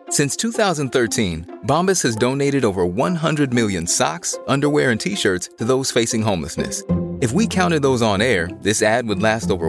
Since 2013, Bombas has donated over 100 million socks, underwear, and T-shirts to those facing homelessness. If we counted those on air, this ad would last over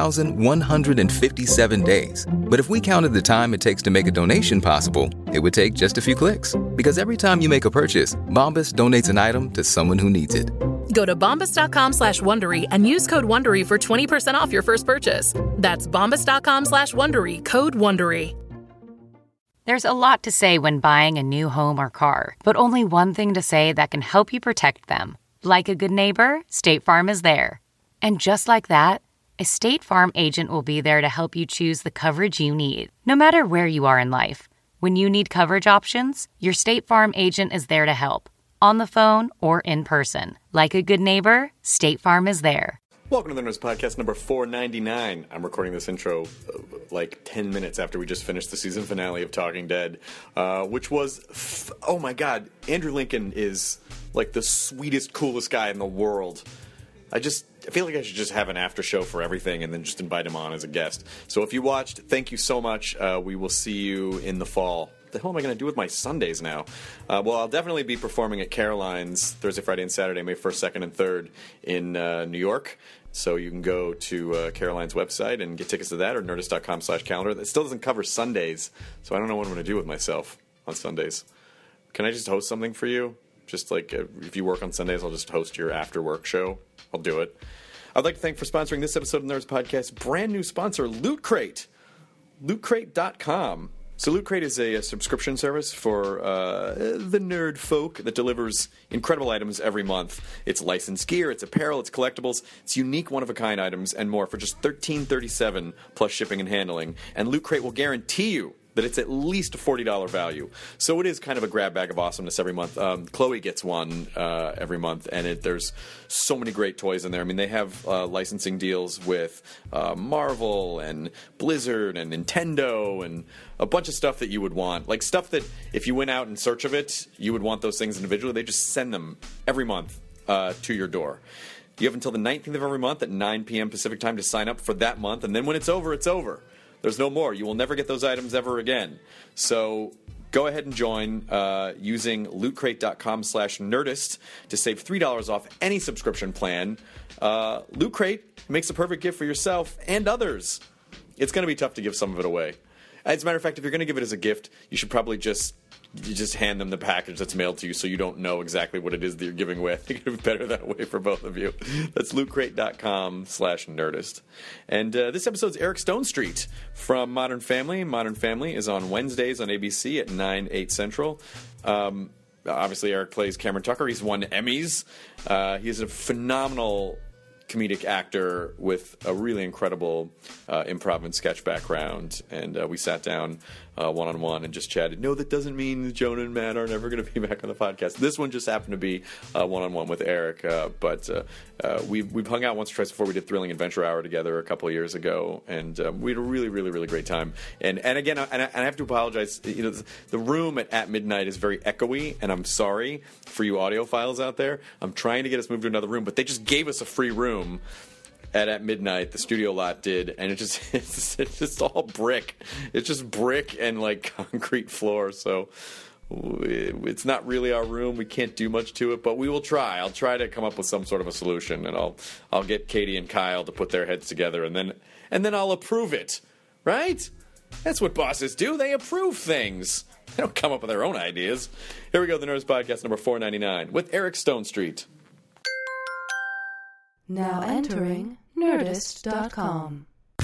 1,157 days. But if we counted the time it takes to make a donation possible, it would take just a few clicks. Because every time you make a purchase, Bombas donates an item to someone who needs it. Go to bombas.com/Wondery and use code WONDERY for 20% off your first purchase. That's bombas.com/Wondery, code WONDERY. There's a lot to say when buying a new home or car, but only one thing to say that can help you protect them. Like a good neighbor, State Farm is there. And just like that, a State Farm agent will be there to help you choose the coverage you need, no matter where you are in life. When you need coverage options, your State Farm agent is there to help, on the phone or in person. Like a good neighbor, State Farm is there. Welcome to the Nerds Podcast number 499. I'm recording this intro like 10 minutes after we just finished the season finale of Talking Dead, which was, oh my god, Andrew Lincoln is like the sweetest, coolest guy in the world. I feel like I should just have an after show for everything and then just invite him on as a guest. So if you watched, thank you so much. We will see you in the fall. What the hell am I going to do with my Sundays now? Well, I'll definitely be performing at Caroline's Thursday, Friday, and Saturday, May 1st, 2nd, and 3rd in New York. So you can go to Caroline's website and get tickets to that, or nerdist.com/calendar. It still doesn't cover Sundays, so I don't know what I'm going to do with myself on Sundays. Can I just host something for you? Just like if you work on Sundays, I'll just host your after-work show. I'll do it. I'd like to thank for sponsoring this episode of the Nerds Podcast, brand new sponsor, Loot Crate. LootCrate.com. So Loot Crate is a subscription service for the nerd folk that delivers incredible items every month. It's licensed gear, it's apparel, it's collectibles, it's unique one-of-a-kind items, and more for just $13.37 plus shipping and handling. And Loot Crate will guarantee you that it's at least a $40 value. So it is kind of a grab bag of awesomeness every month. Chloe gets one every month, and there's so many great toys in there. I mean, they have licensing deals with Marvel and Blizzard and Nintendo and a bunch of stuff that you would want. Like stuff that if you went out in search of it, you would want those things individually. They just send them every month to your door. You have until the 19th of every month at 9 p.m. Pacific time to sign up for that month, and then when it's over, it's over. There's no more. You will never get those items ever again. So go ahead and join using lootcrate.com/nerdist to save $3 off any subscription plan. Loot Crate makes a perfect gift for yourself and others. It's going to be tough to give some of it away. As a matter of fact, if you're going to give it as a gift, you should probably just hand them the package that's mailed to you so you don't know exactly what it is that you're giving away. I think it would be better that way for both of you. That's lootcrate.com/nerdist. And this episode's Eric Stonestreet from Modern Family. Modern Family is on Wednesdays on ABC at 9, 8 Central. Obviously, Eric plays Cameron Tucker. He's won Emmys. He's a phenomenal comedic actor with a really incredible improv and sketch background, and we sat down one-on-one and just chatted. No, that doesn't mean that Jonah and Matt are never going to be back on the podcast. This one just happened to be one-on-one with Eric, but we've hung out once or twice before. We did Thrilling Adventure Hour together a couple of years ago, and we had a really, really, really great time. And again, I have to apologize. You know, the room at midnight is very echoey, and I'm sorry for you audiophiles out there. I'm trying to get us moved to another room, but they just gave us a free room at midnight. The studio lot did, and it's just all brick. It's just brick and like concrete floor. So it's not really our room. We can't do much to it, but we will try. I'll try to come up with some sort of a solution, and I'll get Katie and Kyle to put their heads together, and then I'll approve it. Right? That's what bosses do. They approve things. They don't come up with their own ideas. Here we go. The Nerds Podcast number 499 with Eric Stonestreet. Now entering Nerdist.com.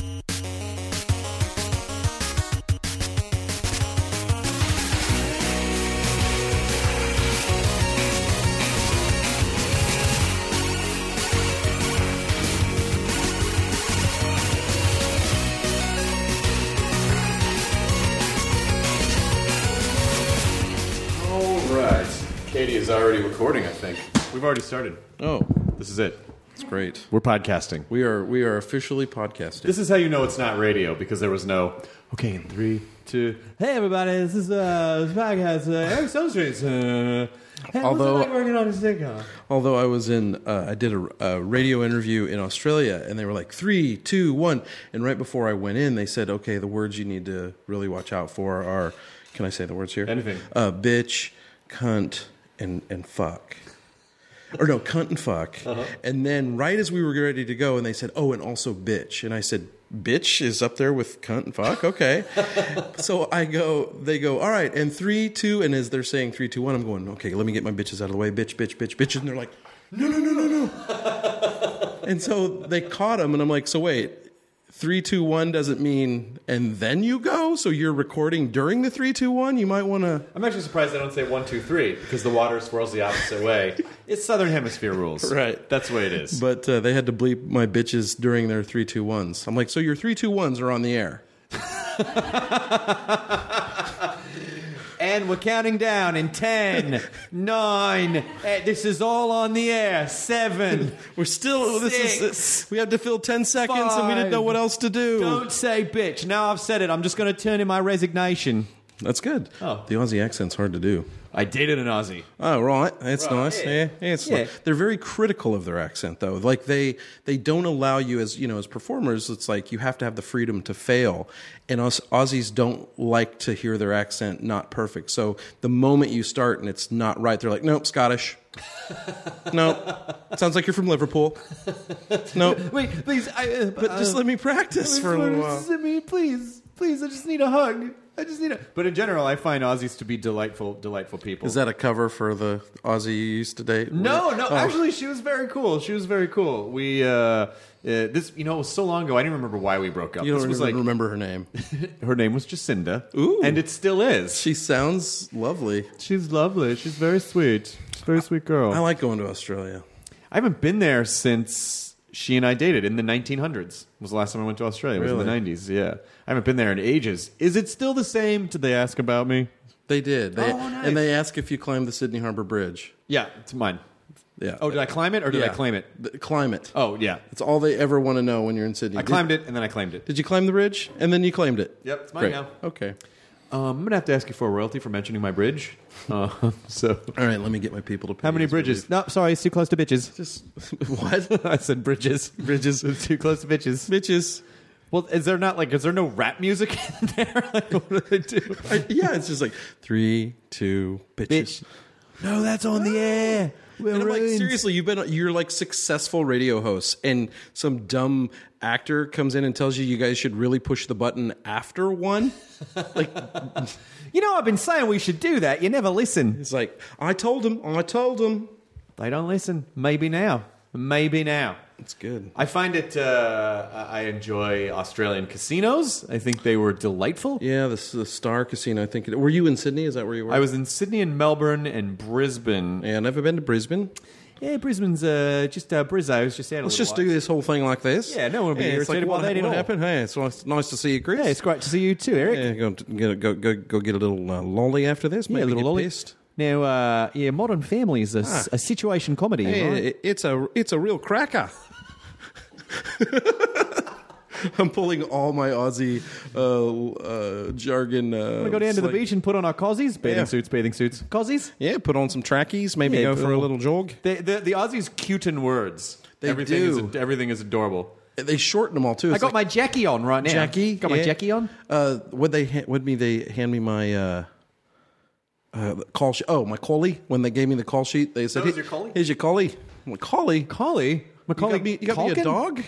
All right. Katie is already recording, I think. We've already started. Oh, This is it. it's great. We're podcasting. We are officially podcasting. This is how you know it's not radio, because there was no, okay, in 3, to, hey everybody, this is this podcast, Eric Stone Street. Hey, what's it like working on a sitcom? Although I did a radio interview in Australia, and they were like 3, 2, 1, and right before I went in, they said, okay, the words you need to really watch out for are, can I say the words here? Anything. Bitch, cunt, and fuck. Or no, cunt and fuck. Uh-huh. And then right as we were ready to go, and they said, oh, and also bitch. And I said, bitch is up there with cunt and fuck? Okay. So they go, all right, and 3, 2, and as they're saying 3, 2, 1, I'm going, okay, let me get my bitches out of the way. Bitch, bitch, bitch, bitch. And they're like, no. And so they caught him, and I'm like, so wait, 3, 2, 1 doesn't mean, and then you go? So you're recording during the 3, 2, 1? You might want to... I'm actually surprised they don't say 1, 2, 3, because the water swirls the opposite way. It's Southern Hemisphere rules. Right. That's the way it is. But they had to bleep my bitches during their 3, 2, 1s. I'm like, so your 3, 2, 1s are on the air. And we're counting down in 10, 9, this is all on the air, 7. We're still, 6, we had to fill 10 seconds 5, and we didn't know what else to do. Don't say bitch. Now I've said it. I'm just going to turn in my resignation. That's good. Oh. The Aussie accent's hard to do. I dated an Aussie. Oh, right. That's nice. Yeah. Yeah. They're very critical of their accent, though. Like they don't allow you as performers. It's like you have to have the freedom to fail, and us Aussies don't like to hear their accent not perfect. So the moment you start and it's not right, they're like, nope, Scottish. Nope, sounds like you're from Liverpool. Nope. Wait, please. But just let me practice for a little while. Please, I just need a hug. But in general, I find Aussies to be delightful people. Is that a cover for the Aussie you used to date? No. Actually, she was very cool. We this, it was so long ago. I didn't remember why we broke up. You don't remember her name. Her name was Jacinda. Ooh, and it still is. She sounds lovely. She's lovely. She's very sweet. She's a very sweet girl. I like going to Australia. I haven't been there since she and I dated in the 1900s. Was the last time I went to Australia. It was in the 90s. Yeah. I haven't been there in ages. Is it still the same? Did they ask about me? They did. Nice. And they asked if you climbed the Sydney Harbour Bridge. Yeah, it's mine. Yeah. Oh, did I climb it or did I claim it? Climb it. Oh, yeah. It's all they ever want to know when you're in Sydney. I climbed it and then I claimed it. Did you climb the bridge and then you claimed it? Yep, it's mine Great. now. Okay. I'm going to have to ask you for a royalty for mentioning my bridge. All right, let me get my people to pay. How many bridges? No, sorry, it's too close to bitches. Just what? I said bridges. Bridges. It's too close to bitches. Bitches. Well, is there no rap music in there? Like, what do they do? Yeah, it's just like 3, 2, bitches. Bitch. No, that's on the air. And I'm like, seriously, you're like successful radio hosts, and some dumb actor comes in and tells you guys should really push the button after 1. Like, I've been saying we should do that. You never listen. It's like, I told him. They don't listen. Maybe now. It's good. I find it, I enjoy Australian casinos. I think they were delightful. Yeah, the Star Casino, I think. Were you in Sydney? Is that where you were? I was in Sydney and Melbourne and Brisbane. Yeah, never been to Brisbane. Yeah, Brisbane's just Brizzo. I was just out. Let's just do this whole thing like this. Yeah, no one will be irritated. What happened? Hey, it's nice to see you, Chris. Yeah, it's great to see you too, Eric. Yeah, go get a little lolly after this. Maybe a little lolly. Pissed. Now, Modern Family is a situation comedy. Hey, right? It's a real cracker. I'm pulling all my Aussie jargon. I'm gonna go down to the beach and put on our cozies, bathing suits. Cozies? Yeah, put on some trackies. Maybe go for a little jog. The Aussies cute in words. Everything is adorable. They shorten them all too. I got my Jackie on right now. My Jackie on. Would they hand me my call sheet? Oh, my collie. When they gave me the call sheet, they said, your collie? Here's your collie. I'm like, collie. You got me a dog?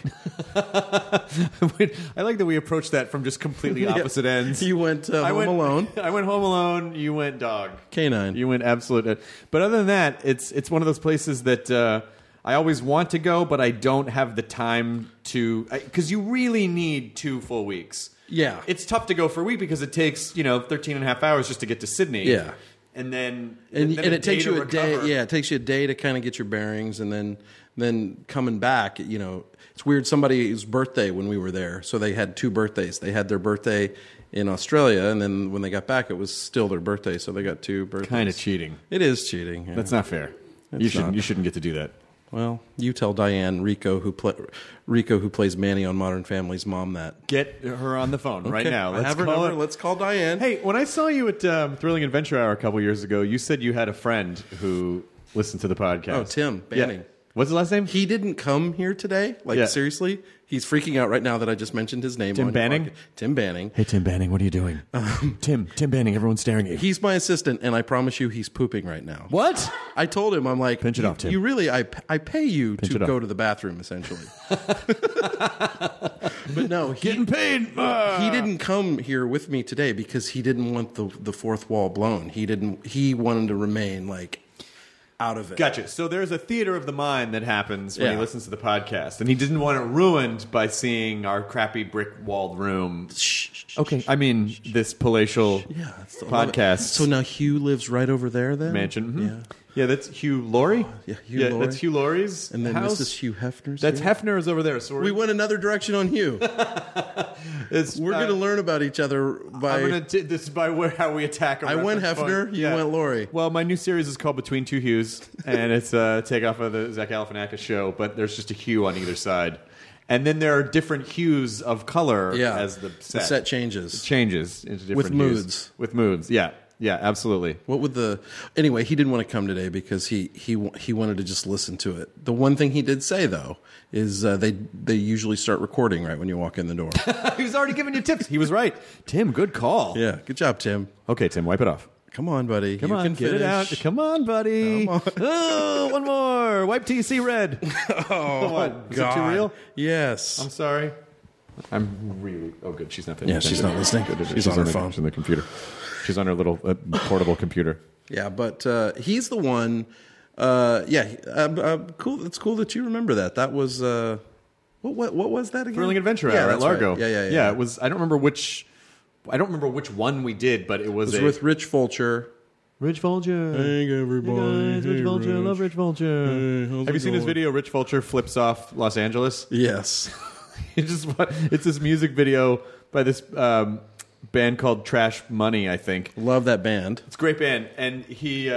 I like that we approached that from just completely opposite ends. You went Home Alone. I went Home Alone. You went dog. Canine. You went absolute. But other than that, it's one of those places that I always want to go, but I don't have the time to, because you really need 2 full weeks. Yeah. It's tough to go for a week because it takes 13 and a half hours just to get to Sydney. Yeah. And then it takes you a day. recover. Yeah, it takes you a day to kind of get your bearings, and then coming back. It's weird. Somebody's birthday when we were there, so they had 2 birthdays. They had their birthday in Australia, and then when they got back, it was still their birthday, so they got 2 birthdays. Kind of cheating. It is cheating. Yeah. That's not fair. You shouldn't get to do that. Well, you tell Diane Rico who plays Manny on Modern Family's mom that. Get her on the phone right now. I have her number. Let's call Diane. Hey, when I saw you at Thrilling Adventure Hour a couple years ago, you said you had a friend who listened to the podcast. Oh, Tim Banning. Yeah. What's his last name? He didn't come here today. Seriously, he's freaking out right now that I just mentioned his name. Tim Banning? Tim Banning. Hey, Tim Banning, what are you doing? Tim Banning, everyone's staring at you. He's my assistant, and I promise you, he's pooping right now. What? I told him, I'm like, pinch it off, Tim. You really, I pay you pinch to go to the bathroom, essentially. But no, getting paid. He didn't come here with me today because he didn't want the fourth wall blown. He wanted to remain out of it. Gotcha. So there's a theater of the mind that happens when he listens to the podcast, and he didn't want it ruined by seeing our crappy brick-walled room. Okay. I mean, this palatial podcast. So now Hugh lives right over there then? Mansion. Mm-hmm. Yeah, that's Hugh Laurie. Hugh Laurie. That's Hugh Laurie's and then house. This is Hugh Hefner's. That's here? Hefner's over there. So we went another direction on Hugh. We're going to learn about each other by... this is by how we attack. I went Hefner, you went Laurie. Well, my new series is called Between Two Hughs, and it's a takeoff of the Zach Galifianakis show, but there's just a Hugh on either side. And then there are different hues of color as the set. The set changes. It changes into different With hues. moods. With moods, yeah. Yeah, absolutely. What would anyway, he didn't want to come today because he wanted to just listen to it. The one thing he did say though is they usually start recording right when you walk in the door. He was already giving you tips. He was right. Tim, good call. Yeah, good job, Tim. Okay, Tim, wipe it off. Come on, buddy. Come on, get it out. Come on, buddy. Come on. Oh, one more. Wipe till you see red. Oh, what? Is God. it too real? Yes. I'm sorry. I'm really... Oh, good. She's not there. Yeah, she's not listening. She's on her phone. She's on the computer. She's on her little portable computer. Yeah, but he's the one... cool. It's cool that you remember that. That was... What was that again? Thrilling Adventure Hour at Largo. Right. Yeah. Yeah, it was... I don't remember which one we did, but it was with Rich Fulcher. Rich Fulcher. Hey, everybody. Hey guys, Rich Fulcher. I love Rich Fulcher. Hey, have you seen this video? Rich Fulcher flips off Los Angeles. Yes. It's this music video by this band called Trash Money, I think. Love that band. It's a great band, and he's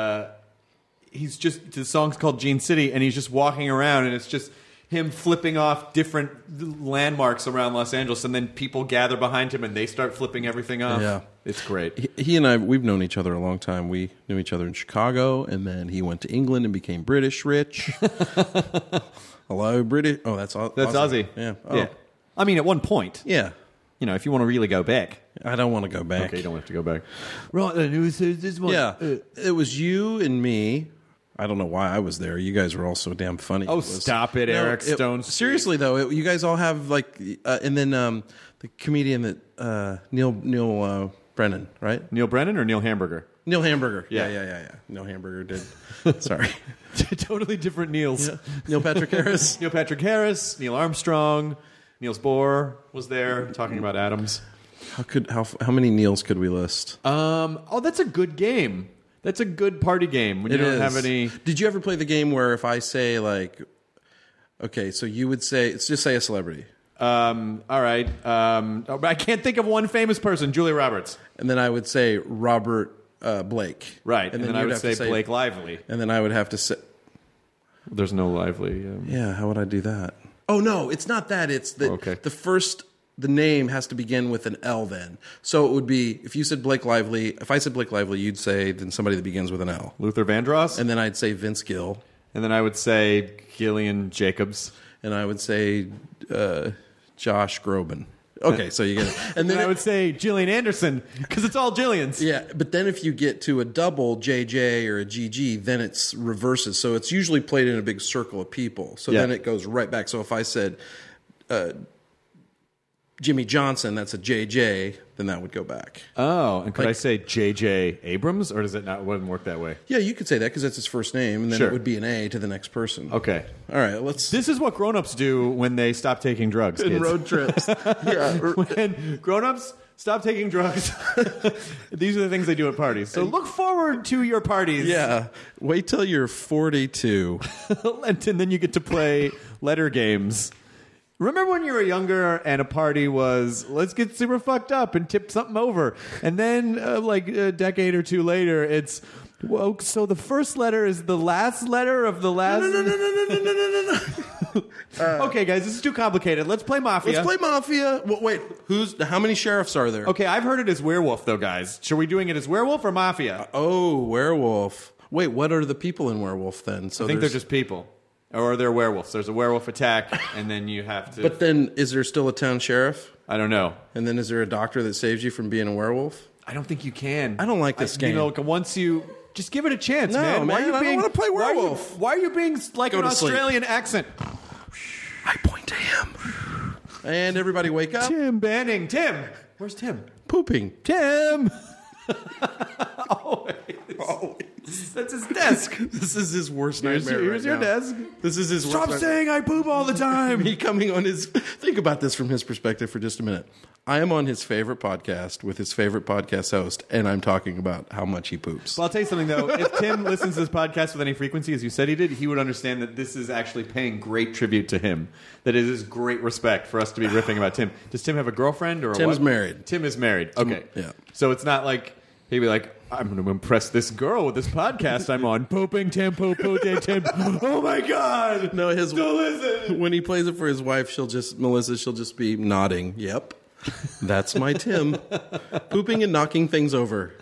just the song's called Gene City, and he's just walking around, and it's just him flipping off different landmarks around Los Angeles, and then people gather behind him and they start flipping everything off. Yeah. It's great. He and I, we've known each other a long time. We knew each other in Chicago, and then he went to England and became British rich. Hello, British. Oh, that's Aussie. Yeah. Oh. Yeah. I mean, at one point. Yeah. You know, if you want to really go back. I don't want to go back. Okay, you don't have to go back. Right, then, it was this one. Yeah. It was you and me. I don't know why I was there. You guys were all so damn funny. Oh, stop it, Eric Stone. Seriously, though, you guys all have, and then the comedian that, Neil Brennan, right? Neil Brennan or Neil Hamburger? Neil Hamburger. Yeah. Neil Hamburger did. Sorry. Totally different Neils. Yeah. Neil Patrick Harris. Neil Patrick Harris, Neil Armstrong, Niels Bohr was there talking about atoms. How many Neils could we list? That's a good game. That's a good party game when you don't have any. Did you ever play the game where if I say okay, so you would say, let's just say a celebrity. All right. I can't think of one famous person. Julia Roberts. And then I would say Robert Blake. Right. And then I would say Blake Lively. And then I would have to say. There's no Lively. Yeah. How would I do that? Oh no, it's not that. It's the first. The name has to begin with an L then. So it would be, if you said Blake Lively, if I said Blake Lively, you'd say then somebody that begins with an L. Luther Vandross? And then I'd say Vince Gill. And then I would say Gillian Jacobs. And I would say Josh Groban. Okay, so you get it. And then I would say Gillian Anderson, because it's all Gillians. Yeah, but then if you get to a double JJ or a GG, then it's reverses. So it's usually played in a big circle of people. So then it goes right back. So if I said Jimmy Johnson, that's a JJ, then that would go back. Oh, and could I say JJ Abrams, or does it not? Wouldn't work that way? Yeah, you could say that because that's his first name, and then it would be an A to the next person. Okay. All right, let's... This is what grown-ups do when they stop taking drugs, kids. In road trips. Yeah. When grown-ups stop taking drugs, these are the things they do at parties. So look forward to your parties. Yeah. Wait till you're 42. And then you get to play letter games. Remember when you were younger and a party was, let's get super fucked up and tip something over. And then a decade or two later, it's, Well, so the first letter is the last letter of the last... No. Okay, guys, this is too complicated. Let's play Mafia. Let's play Mafia. Well, wait, how many sheriffs are there? Okay, I've heard it as werewolf, though, guys. Should we doing it as werewolf or Mafia? Werewolf. Wait, what are the people in werewolf then? So I think they're just people. Or they're werewolves. There's a werewolf attack, and then you have to... But then, is there still a town sheriff? I don't know. And then is there a doctor that saves you from being a werewolf? I don't think you can. I don't like this game. You know, once you... Just give it a chance, man. Why are you I don't want to play werewolf. Why are you being like an Australian accent? I point to him. And everybody wake up. Tim Banning. Tim. Where's Tim? Pooping. Tim. Always. That's his desk. This is his worst nightmare. Here's your desk. This is his Stop worst saying I poop all the time. Me coming on his... Think about this from his perspective for just a minute. I am on his favorite podcast with his favorite podcast host, and I'm talking about how much he poops. Well, I'll tell you something, though. If Tim listens to this podcast with any frequency, as you said he did, he would understand that this is actually paying great tribute to him. That it is great respect for us to be riffing about Tim. Does Tim have a girlfriend or Tim's what? married. Tim is married. Okay. Yeah. So it's not like he'd be like, I'm going to impress this girl with this podcast I'm on. Pooping Tim, pooping Tim. Oh, my God. No, Don't listen. When he plays it for his wife, she'll just be nodding. Yep. That's my Tim. Pooping and knocking things over.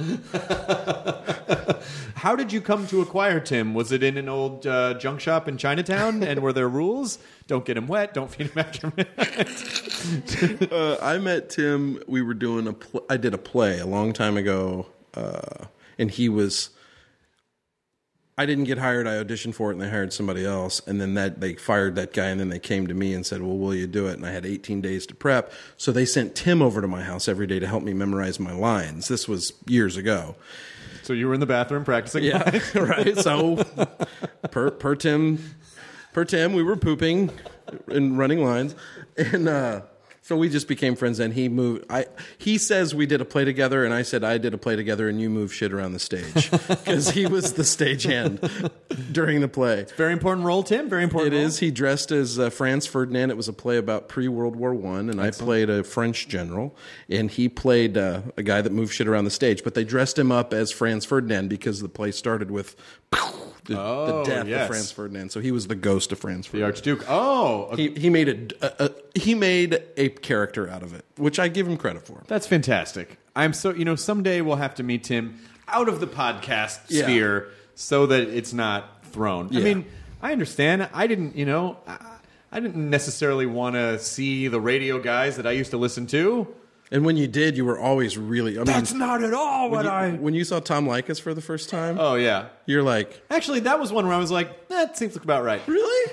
How did you come to acquire Tim? Was it in an old junk shop in Chinatown? And were there rules? Don't get him wet. Don't feed him after midnight. I met Tim. We were doing I did a play a long time ago, and he was... I didn't get hired. I auditioned for it, and they hired somebody else. And then they fired that guy, and then they came to me and said, well, will you do it? And I had 18 days to prep. So they sent Tim over to my house every day to help me memorize my lines. This was years ago. So you were in the bathroom practicing? Yeah, right. So per Tim, we were pooping and running lines. And so we just became friends, and he moved. He says we did a play together, and I said I did a play together, and you moved shit around the stage because he was the stagehand during the play. Very important role, Tim. Very important. It role. is. He dressed as Franz Ferdinand. It was a play about pre-World War I, and Excellent. I played a French general, and he played a guy that moved shit around the stage. But they dressed him up as Franz Ferdinand because the play started with the death of Franz Ferdinand. So he was the ghost of Franz Ferdinand. The Archduke. Oh. Okay. He made a character out of it, which I give him credit for. That's fantastic. I'm so, someday we'll have to meet Tim out of the podcast sphere so that it's not thrown. Yeah. I mean, I understand. I didn't necessarily want to see the radio guys that I used to listen to. And when you did, you were always really... That's not at all When you saw Tom Likas for the first time... Oh, yeah. You're like... Actually, that was one where I was like, that seems like about right. Really?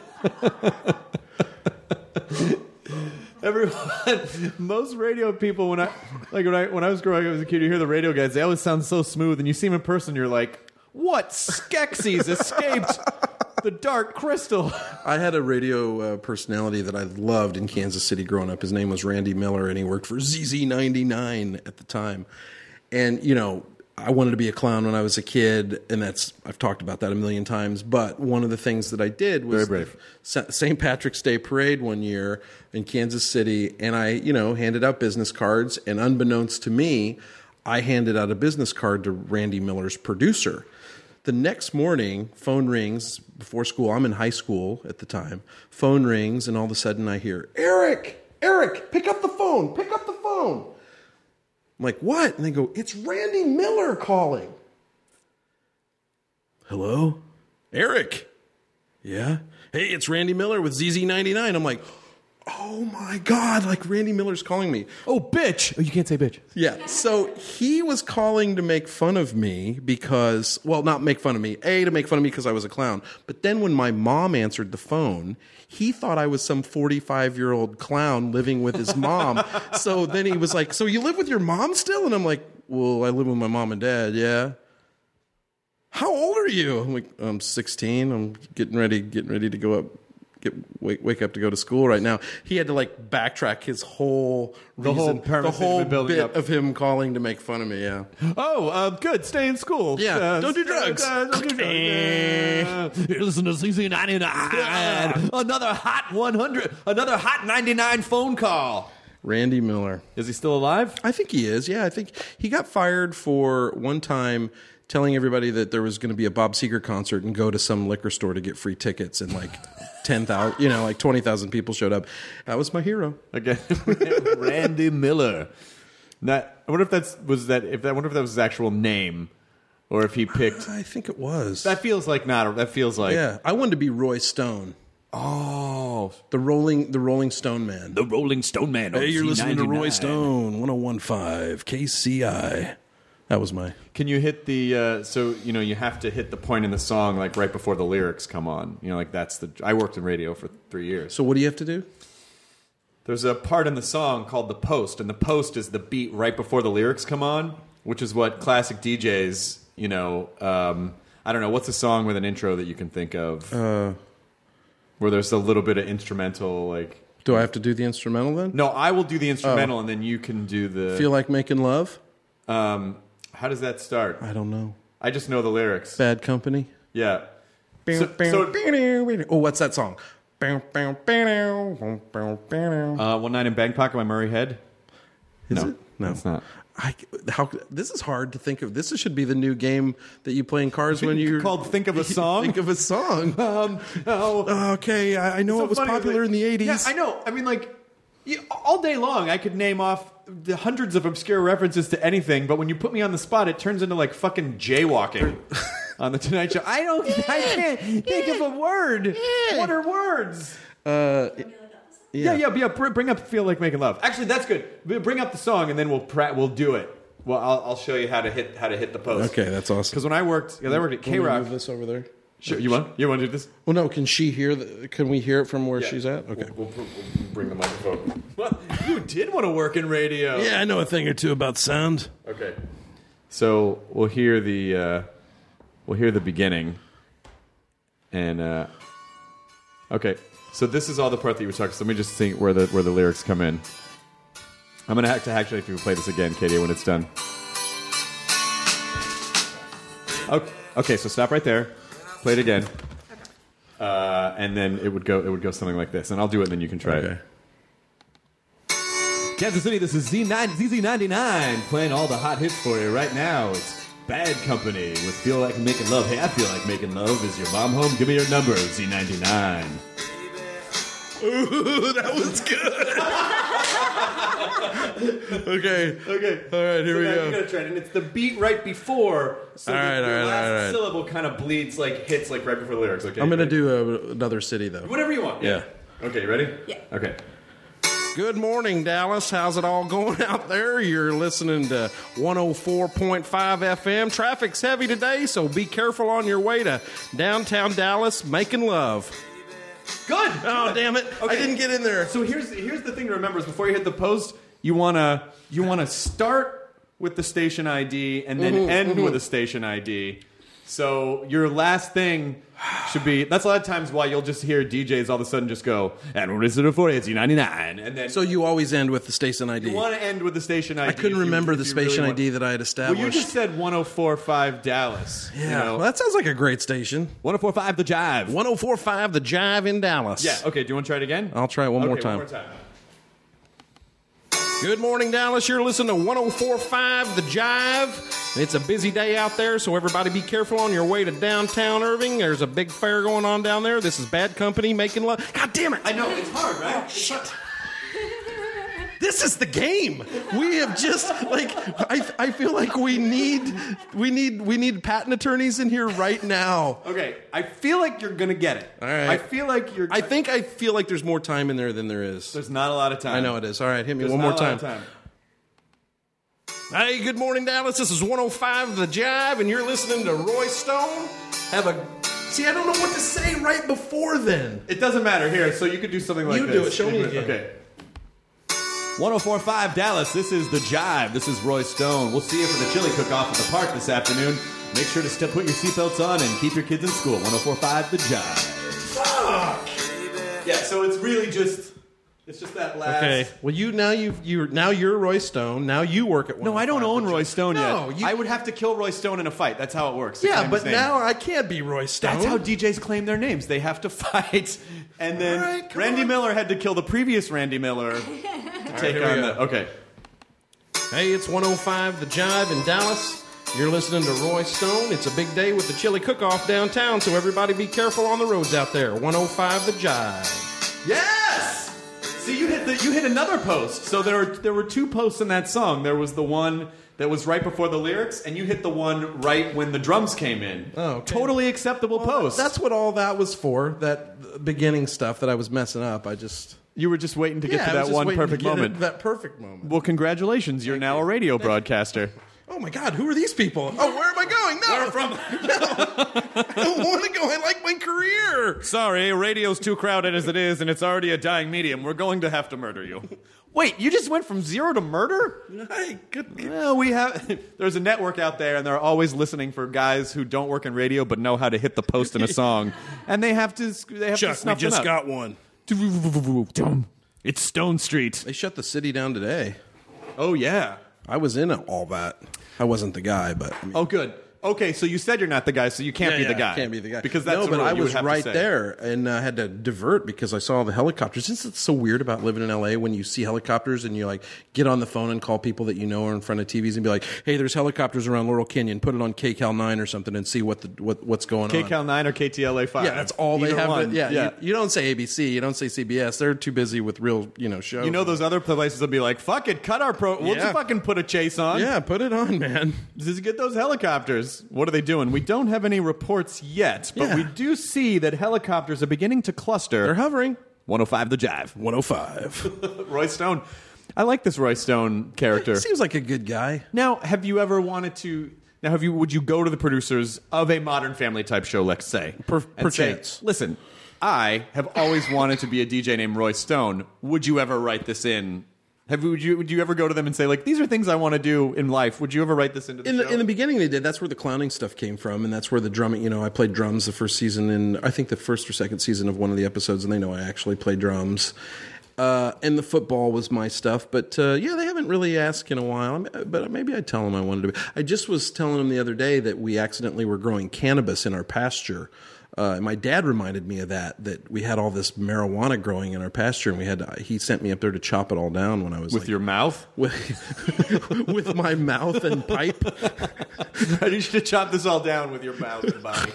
Most radio people, when I was growing up as a kid, you hear the radio guys, they always sound so smooth, and you see them in person, you're like, what Skeksis escaped the Dark Crystal? I had a radio personality that I loved in Kansas City growing up. His name was Randy Miller, and he worked for ZZ99 at the time. And, I wanted to be a clown when I was a kid, and I've talked about that a million times. But one of the things that I did was very brave. St. Patrick's Day parade one year in Kansas City, and I, handed out business cards. And unbeknownst to me, I handed out a business card to Randy Miller's producer. The next morning, phone rings before school. I'm in high school at the time. Phone rings, and all of a sudden I hear, Eric, pick up the phone. I'm like, what? And they go, it's Randy Miller calling. Hello? Eric? Yeah? Hey, it's Randy Miller with ZZ99. I'm like, oh my God, like Randy Miller's calling me. Oh, bitch. Oh, you can't say bitch. Yeah. So he was calling to make fun of me because, well, not make fun of me. To make fun of me because I was a clown. But then when my mom answered the phone, he thought I was some 45-year-old clown living with his mom. So then he was like, so you live with your mom still? And I'm like, well, I live with my mom and dad. Yeah. How old are you? I'm like, I'm 16. I'm getting ready to go up. Wake up to go to school right now. He had to backtrack his whole reason, the whole bit of him calling to make fun of me. Yeah. Oh, good. Stay in school. Yeah. Don't do drugs. Don't do drugs. You're listening to ZZ99. Another hot 100. Another hot 99 phone call. Randy Miller. Is he still alive? I think he is. Yeah. I think he got fired for one time telling everybody that there was going to be a Bob Seger concert and go to some liquor store to get free tickets, and like 10,000, like 20,000 people showed up. That was my hero. Again, Randy Miller. I wonder if that was his actual name, or if he picked. I think it was. That feels like not. That feels like. Yeah, I wanted to be Roy Stone. Oh, the Rolling Stone Man. The Rolling Stone Man. Hey, you're listening to Roy Stone, 101.5 KCI. That was my. Can you hit the? So you have to hit the point in the song like right before the lyrics come on. Like that's the. I worked in radio for 3 years. So what do you have to do? There's a part in the song called the post, and the post is the beat right before the lyrics come on, which is what classic DJs. I don't know what's a song with an intro that you can think of where there's a little bit of instrumental like. Do I have to do the instrumental then? No, I will do the instrumental, and then you can do the. Feel Like Making Love. How does that start? I don't know. I just know the lyrics. Bad Company. Yeah. Oh, what's that song? One Night in Bangkok by Murray Head. Is it? No, it's not. This is hard to think of. This should be the new game that you play in cars when you're called Think of a Song. Think of a song. Okay, I know it was popular in the 80s. Yeah, I know. I mean, like all day long, I could name off the hundreds of obscure references to anything, but when you put me on the spot, it turns into like fucking jaywalking on the Tonight Show. I can't think of a word. What are words? Yeah. Bring up "Feel Like Making Love." Actually, that's good. Bring up the song, and then we'll do it. Well, I'll show you how to hit the post. Okay, that's awesome. Because when I worked at K-Rock. Move this over there. Sure, you want to do this? Well, no. Can she hear? Can we hear it from where she's at? Okay, we'll bring the microphone. Well, you did want to work in radio. Yeah, I know a thing or two about sound. Okay, so we'll hear the beginning, and okay. So this is all the part that you were talking. So let me just think where the lyrics come in. I'm gonna have to actually play this again, Katie, when it's done. Okay. So stop right there. Play it again, and then it would go something like this, and I'll do it, and then you can try it. Kansas City, this is ZZ99 playing all the hot hits for you right now. It's Bad Company with Feel Like Making Love. Hey, I feel like making love. Is your mom home? Give me your number, Z99. Ooh, that was good. Okay. All right, here we go. You gotta try it, and it's the beat right before. So the last syllable kind of bleeds like hits like right before the lyrics. Okay. I'm gonna do another city though. Whatever you want. Yeah. Okay, you ready? Yeah. Okay. Good morning, Dallas. How's it all going out there? You're listening to 104.5 FM. Traffic's heavy today, so be careful on your way to downtown Dallas making love. Good. Oh, damn it. Okay. I didn't get in there. So here's the thing to remember is before you hit the post, you wanna start with the station ID and then end with a station ID. So your last thing should be. That's a lot of times why you'll just hear DJs all of a sudden just go, and we're listening for it's Z99, and then. So you always end with the station ID. You want to end with the station ID. I couldn't remember the station ID that I had established. Well, you just said 104.5 Dallas. Yeah, well, that sounds like a great station. 104.5 The Jive. 104.5 The Jive in Dallas. Yeah. Okay. Do you want to try it again? I'll try it one more time. One more time. Good morning, Dallas. You're listening to 104.5 The Jive. It's a busy day out there, so everybody be careful on your way to downtown Irving. There's a big fair going on down there. This is Bad Company making love. God damn it. I know. It's hard, right? Oh, shit. This is the game. We have just I feel like we need patent attorneys in here right now. Okay, I feel like you're gonna get it. All right. I feel like I feel like there's more time in there than there is. There's not a lot of time. I know it is. All right, hit me one more time. Hey, good morning, Dallas. This is 105 The Jive, and you're listening to Roy Stone. See, I don't know what to say right before then. It doesn't matter. Here, so you could do something like this. You do it. Show me again. Okay. 104.5 Dallas, this is The Jive. This is Roy Stone. We'll see you for the chili cook-off at the park this afternoon. Make sure to put your seatbelts on and keep your kids in school. 104.5 The Jive. Fuck! Yeah, so it's really just... It's just that last... Okay. Well, you're Roy Stone. Now you work at 105. No, I don't own Roy Stone yet. No, I would have to kill Roy Stone in a fight. That's how it works. Yeah, but now I can't be Roy Stone. That's how DJs claim their names. They have to fight. And then Randy Miller had to kill the previous Randy Miller to take on the... Okay. Hey, it's 105 The Jive in Dallas. You're listening to Roy Stone. It's a big day with the chili cook-off downtown, so everybody be careful on the roads out there. 105 The Jive. Yes! See, you hit another post. So there were two posts in that song. There was the one that was right before the lyrics, and you hit the one right when the drums came in. Oh, okay. Totally acceptable post. That's what all that was for, that beginning stuff that I was messing up. You were just waiting to get to that one perfect moment. That perfect moment. Well, congratulations. You're now a radio broadcaster. Oh my God, who are these people? Oh, where am I going? No, where from? No, I don't want to go. I like my career. Sorry, radio's too crowded as it is, and it's already a dying medium. We're going to have to murder you. Wait, you just went from 0 to murder? Hey, good. Well, there's a network out there, and they're always listening for guys who don't work in radio but know how to hit the post in a song, and they have to Chuck, snuff we just it up. got one. It's Stone Street. They shut the city down today. Oh yeah, I was in all that. I wasn't the guy, but I mean, oh good. Okay, so you said you're not the guy, so you can't be the guy. Can't be the guy because that's no. the But rule I you was would have right to say. there, and I had to divert because I saw the helicopters. Isn't it so weird about living in LA when you see helicopters and you like get on the phone and call people that you know are in front of TVs and be like, "Hey, there's helicopters around Laurel Canyon. Put it on KCAL 9 or something and see what's going on." KCAL 9 or KTLA 5. Yeah, that's all they Either have. one. Yeah. You don't say ABC. You don't say CBS. They're too busy with real, shows. You know those other places will be like, "Fuck it, cut our We'll just fucking put a chase on." Yeah, put it on, man. Just get those helicopters. What are they doing? We don't have any reports yet, but we do see that helicopters are beginning to cluster. They're hovering. 105 The Jive. 105. Roy Stone. I like this Roy Stone character. Seems like a good guy. Now, have you ever wanted to... would you go to the producers of a Modern Family type show, let's say, and say, perchance. listen, I have always wanted to be a DJ named Roy Stone. Would you ever write this in? Would you ever go to them and say, like, these are things I want to do in life? Would you ever write this into the show? In the beginning, they did. That's where the clowning stuff came from, and that's where the drumming. I played drums the first season, and I think the first or second season of one of the episodes, and they know I actually play drums. And the football was my stuff, but they haven't really asked in a while. But maybe I'd tell them I wanted to be. I just was telling them the other day that we accidentally were growing cannabis in our pasture. My dad reminded me of that we had all this marijuana growing in our pasture, and he sent me up there to chop it all down when I was with your mouth, with my mouth and pipe. You should chop this all down with your mouth and body.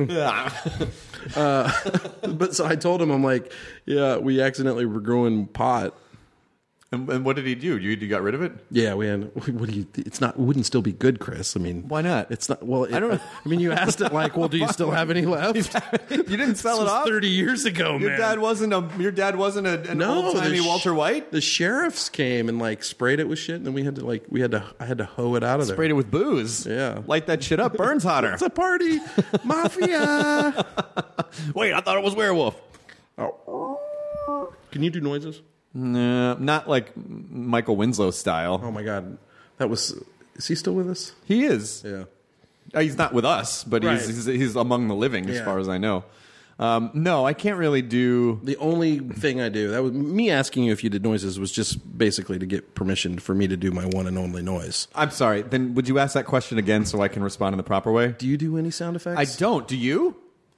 But so I told him, I'm like, yeah, we accidentally were growing pot. And what did he do? You got rid of it? Yeah, we had. What do you? It's not. It wouldn't still be good, Chris. I mean, why not? It's not. Well, I don't know. I mean, you asked it like, well, do you still have any left? You didn't sell it off 30 years ago, Your man. dad wasn't an old timey Walter White. The sheriffs came and like sprayed it with shit, and then I had to hoe it out of there. Sprayed it with booze. Yeah, light that shit up. Burns hotter. It's a party, mafia. Wait, I thought it was werewolf. Oh. Can you do noises? No, not like Michael Winslow style. Oh my God, is he still with us? He is. Yeah. He's not with us, but right. he's among the living as far as I know. No, I can't really do... The only thing I do, that was me asking you if you did noises, was just basically to get permission for me to do my one and only noise. I'm sorry. Then would you ask that question again so I can respond in the proper way? Do you do any sound effects? I don't. Do you?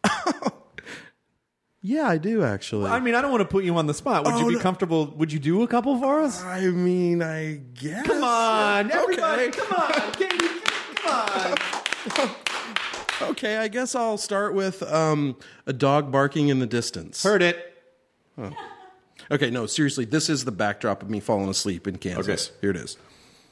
Yeah, I do, actually. Well, I mean, I don't want to put you on the spot. Would you be comfortable? Would you do a couple for us? I mean, I guess. Come on, everybody. Okay. Come on. Come on. Okay, I guess I'll start with a dog barking in the distance. Heard it. Oh. Okay, no, seriously, this is the backdrop of me falling asleep in Kansas. Okay. Here it is.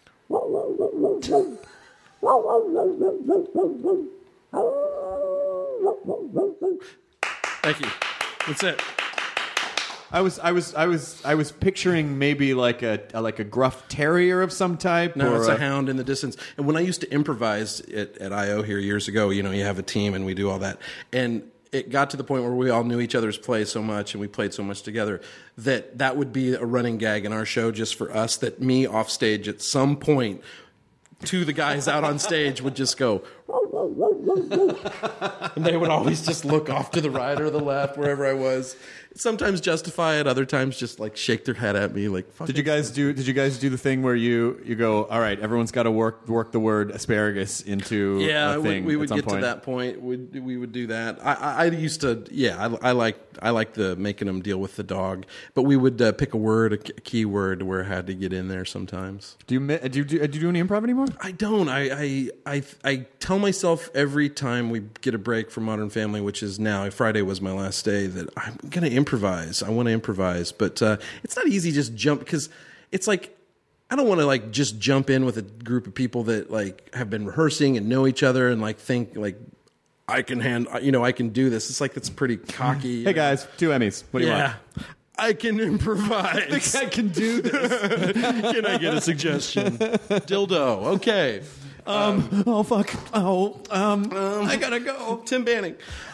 Thank you. That's it. I was picturing maybe like a gruff terrier of some type. No, or it's a hound in the distance. And when I used to improvise at I.O. here years ago, you have a team and we do all that. And it got to the point where we all knew each other's plays so much and we played so much together that would be a running gag in our show just for us, that me off stage at some point to the guys out on stage would just go... And they would always just look off to the right or the left, wherever I was. sometimes justify it, other times just like shake their head at me. Like, did you guys do the thing where you go, all right, everyone's got to work the word asparagus into a thing? We would at some get point? to that point. We would do that. I used to. Yeah, I like the making them deal with the dog, but we would pick a word, a key word, where it had to get in there sometimes. Do you do any improv anymore? I don't. I tell myself every time we get a break from Modern Family, which is now Friday was my last day, that I'm going to improvise. I want to improvise, but it's not easy just jump, because it's like I don't want to like just jump in with a group of people that like have been rehearsing and know each other and like think like I can do this. It's like it's pretty cocky. Hey guys, 2 Emmys. What do you want? I can improvise. I think I can do this. Can I get a suggestion? Dildo. Okay. Oh fuck. Oh. I gotta go. Tim Banning.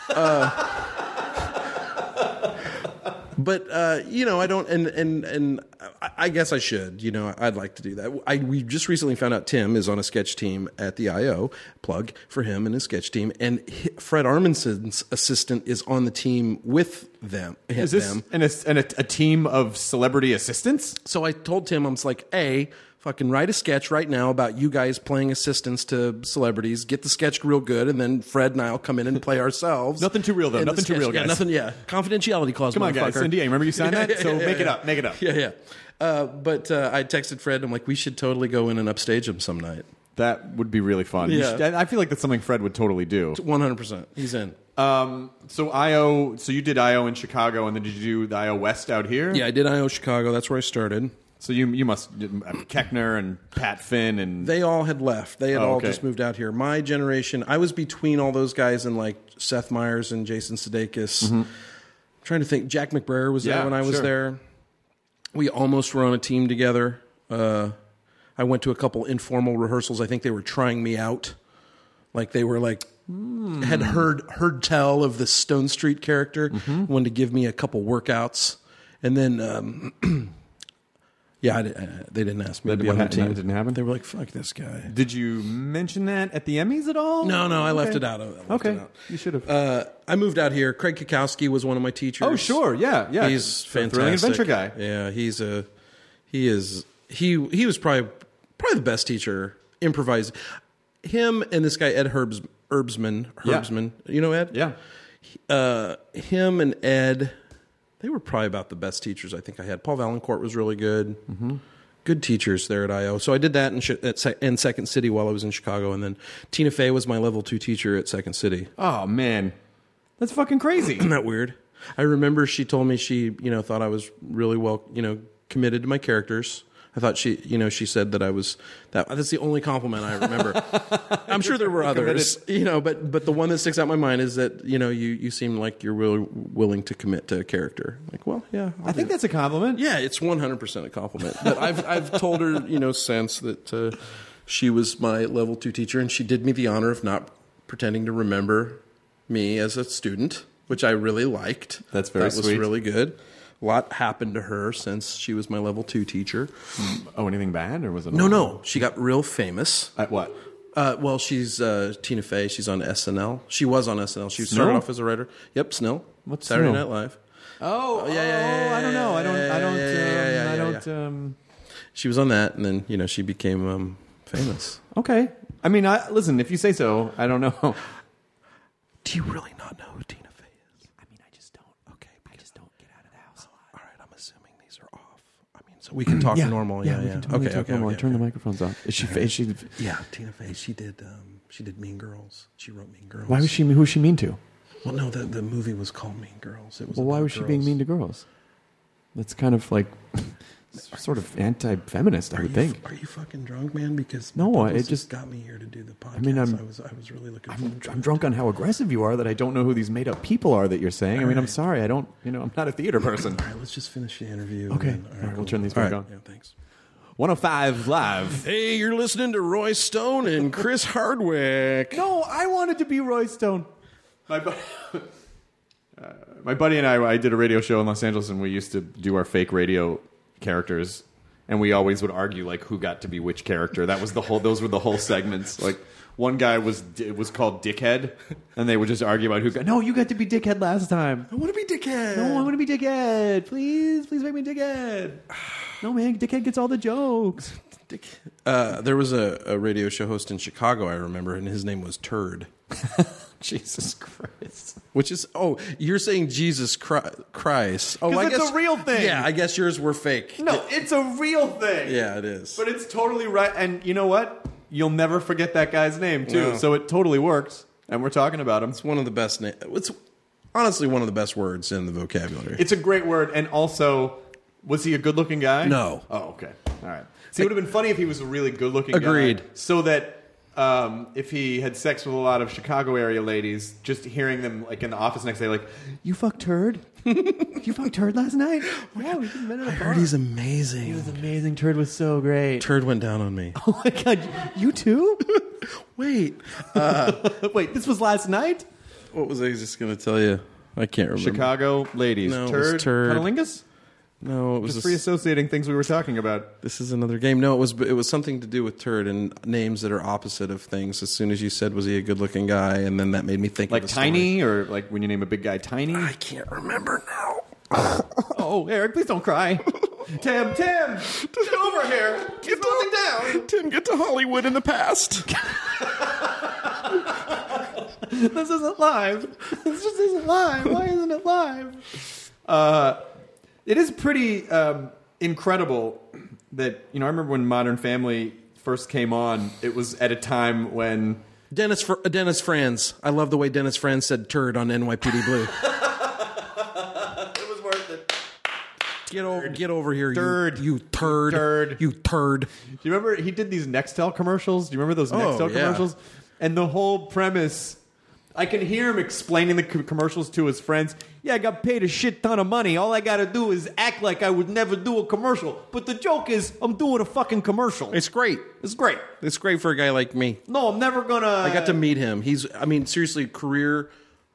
But I don't, and I guess I should. I'd like to do that. We just recently found out Tim is on a sketch team at the IO. Plug for him and his sketch team. And Fred Armisen's assistant is on the team with them. Is this a team of celebrity assistants? So I told Tim, I was like, fucking write a sketch right now about you guys playing assistants to celebrities. Get the sketch real good, and then Fred and I'll come in and play ourselves. Nothing too real, though. Nothing too real, guys. Yeah, confidentiality clause, come on, guys. NDA. Remember you signed that? So make it up. Make it up. Yeah. But I texted Fred. I'm like, we should totally go in and upstage him some night. That would be really fun. Yeah. I feel like that's something Fred would totally do. 100%. He's in. So IO. So you did IO in Chicago, and then did you do the IO West out here? Yeah, I did IO Chicago. That's where I started. So you must Keckner and Pat Finn and they all had left. They had all just moved out here. My generation, I was between all those guys and like Seth Meyers and Jason Sudeikis. Mm-hmm. I'm trying to think. Jack McBrayer was there when I was there. We almost were on a team together. I went to a couple informal rehearsals. I think they were trying me out. Like they were like had heard tell of the Stone Street character. Mm-hmm. Wanted to give me a couple workouts, and then. Yeah, they didn't ask me to be on the team. It didn't happen? They were like, fuck this guy. Did you mention that at the Emmys at all? No, I left it out. You should have. I moved out here. Craig Kukowski was one of my teachers. Oh, sure. Yeah. He's fantastic. Thrilling adventure guy. Yeah, he was probably the best teacher, improvised. Him and this guy, Ed Herbsman. Yeah. You know Ed? Yeah. Him and Ed... They were probably about the best teachers I think I had. Paul Valancourt was really good. Mm-hmm. Good teachers there at IO. So I did that in Second City while I was in Chicago. And then Tina Fey was my level 2 teacher at Second City. Oh, man. That's fucking crazy. Isn't that weird? I remember she told me she, thought I was really well, committed to my characters. I thought she said that I was that's the only compliment I remember. I'm sure there were others, but the one that sticks out in my mind is that, you seem like you're really willing to commit to a character. Like, well, yeah. I think that's a compliment. Yeah, it's 100% a compliment. But I've told her, since that she was my level 2 teacher, and she did me the honor of not pretending to remember me as a student, which I really liked. That's very sweet. That was really good. A lot happened to her since she was my level 2 teacher. Oh, anything bad, or was it? No. She got real famous. At what? Well, she's Tina Fey. She's on SNL. She was on SNL. She started off as a writer. Yep, Snill. What's Saturday Snill? Night Live. Oh, yeah. I don't know. I don't. She was on that, and then she became famous. Okay. I mean, listen. If you say so, I don't know. Do you really not know who Tina Fey is? I mean, I just don't. Okay, I just don't get out of the house a lot. All right, I'm assuming these are off. I mean, so we can talk normal. Yeah. We can totally talk normal. Turn the microphones off. Is she? Yeah, Tina Fey. She did Mean Girls. She wrote Mean Girls. Why was she? Who was she mean to? Well, no, the movie was called Mean Girls. It was. Well, why was she being mean to girls? That's kind of like sort of anti-feminist, I would think. Are you fucking drunk, man? Because it just got me here to do the podcast. I mean, I was really looking forward to it. I'm drunk on how aggressive you are that I don't know who these made-up people are that you're saying. I mean, I'm sorry. I don't, I'm not a theater person. All right, let's just finish the interview. Okay. Then, all right, we'll turn these back on. Yeah, thanks. 105 Live. Hey, you're listening to Roy Stone and Chris Hardwick. No, I wanted to be Roy Stone. My buddy and I did a radio show in Los Angeles, and we used to do our fake radio characters, and we always would argue like who got to be which character. That was those were the whole segments. Like, one guy was called Dickhead, and they would just argue about who got. No, you got to be Dickhead last time. I want to be Dickhead. No, I want to be Dickhead. Please make me Dickhead. No, man, Dickhead gets all the jokes. There was a radio show host in Chicago, I remember, and his name was Turd. Jesus Christ. Which is, you're saying Jesus Christ. Oh, I guess it's a real thing. Yeah, I guess yours were fake. No, it's a real thing. Yeah, it is. But it's totally right. And you know what? You'll never forget that guy's name, too. No. So it totally works. And we're talking about him. It's one of the best names. It's honestly one of the best words in the vocabulary. It's a great word. And also, was he a good-looking guy? No. Oh, okay. All right. See, it would have been funny if he was a really good-looking guy. Agreed. So that if he had sex with a lot of Chicago area ladies, just hearing them like in the office next day, like, you fucked Turd? You fucked Turd last night? Yeah, we met at a bar. I heard he's amazing. He was amazing. Turd was so great. Turd went down on me. Oh my God, you too? Wait. Wait, this was last night? What was I just going to tell you? I can't remember. Chicago ladies. No, Turd. it was Turd. Cunnilingus? No, it was just free associating things we were talking about. This is another game. No, it was something to do with Turd and names that are opposite of things. As soon as you said, was he a good-looking guy? And then that made me think like of a Tiny, or like when you name a big guy Tiny? I can't remember now. Oh, Eric, please don't cry. Tim, get over here. Keep melting down. Tim, get to Hollywood in the past. This isn't live. This just isn't live. Why isn't it live? It is pretty incredible that, I remember when Modern Family first came on, it was at a time when... Dennis Franz. I love the way Dennis Franz said turd on NYPD Blue. It was worth it. Get over here, Turd. you turd. Turd. You turd. Do you remember he did these Nextel commercials? Do you remember those Nextel commercials? And the whole premise... I can hear him explaining the commercials to his friends. Yeah, I got paid a shit ton of money. All I got to do is act like I would never do a commercial. But the joke is, I'm doing a fucking commercial. It's great. It's great. It's great for a guy like me. No, I'm never going to... I got to meet him. Seriously, career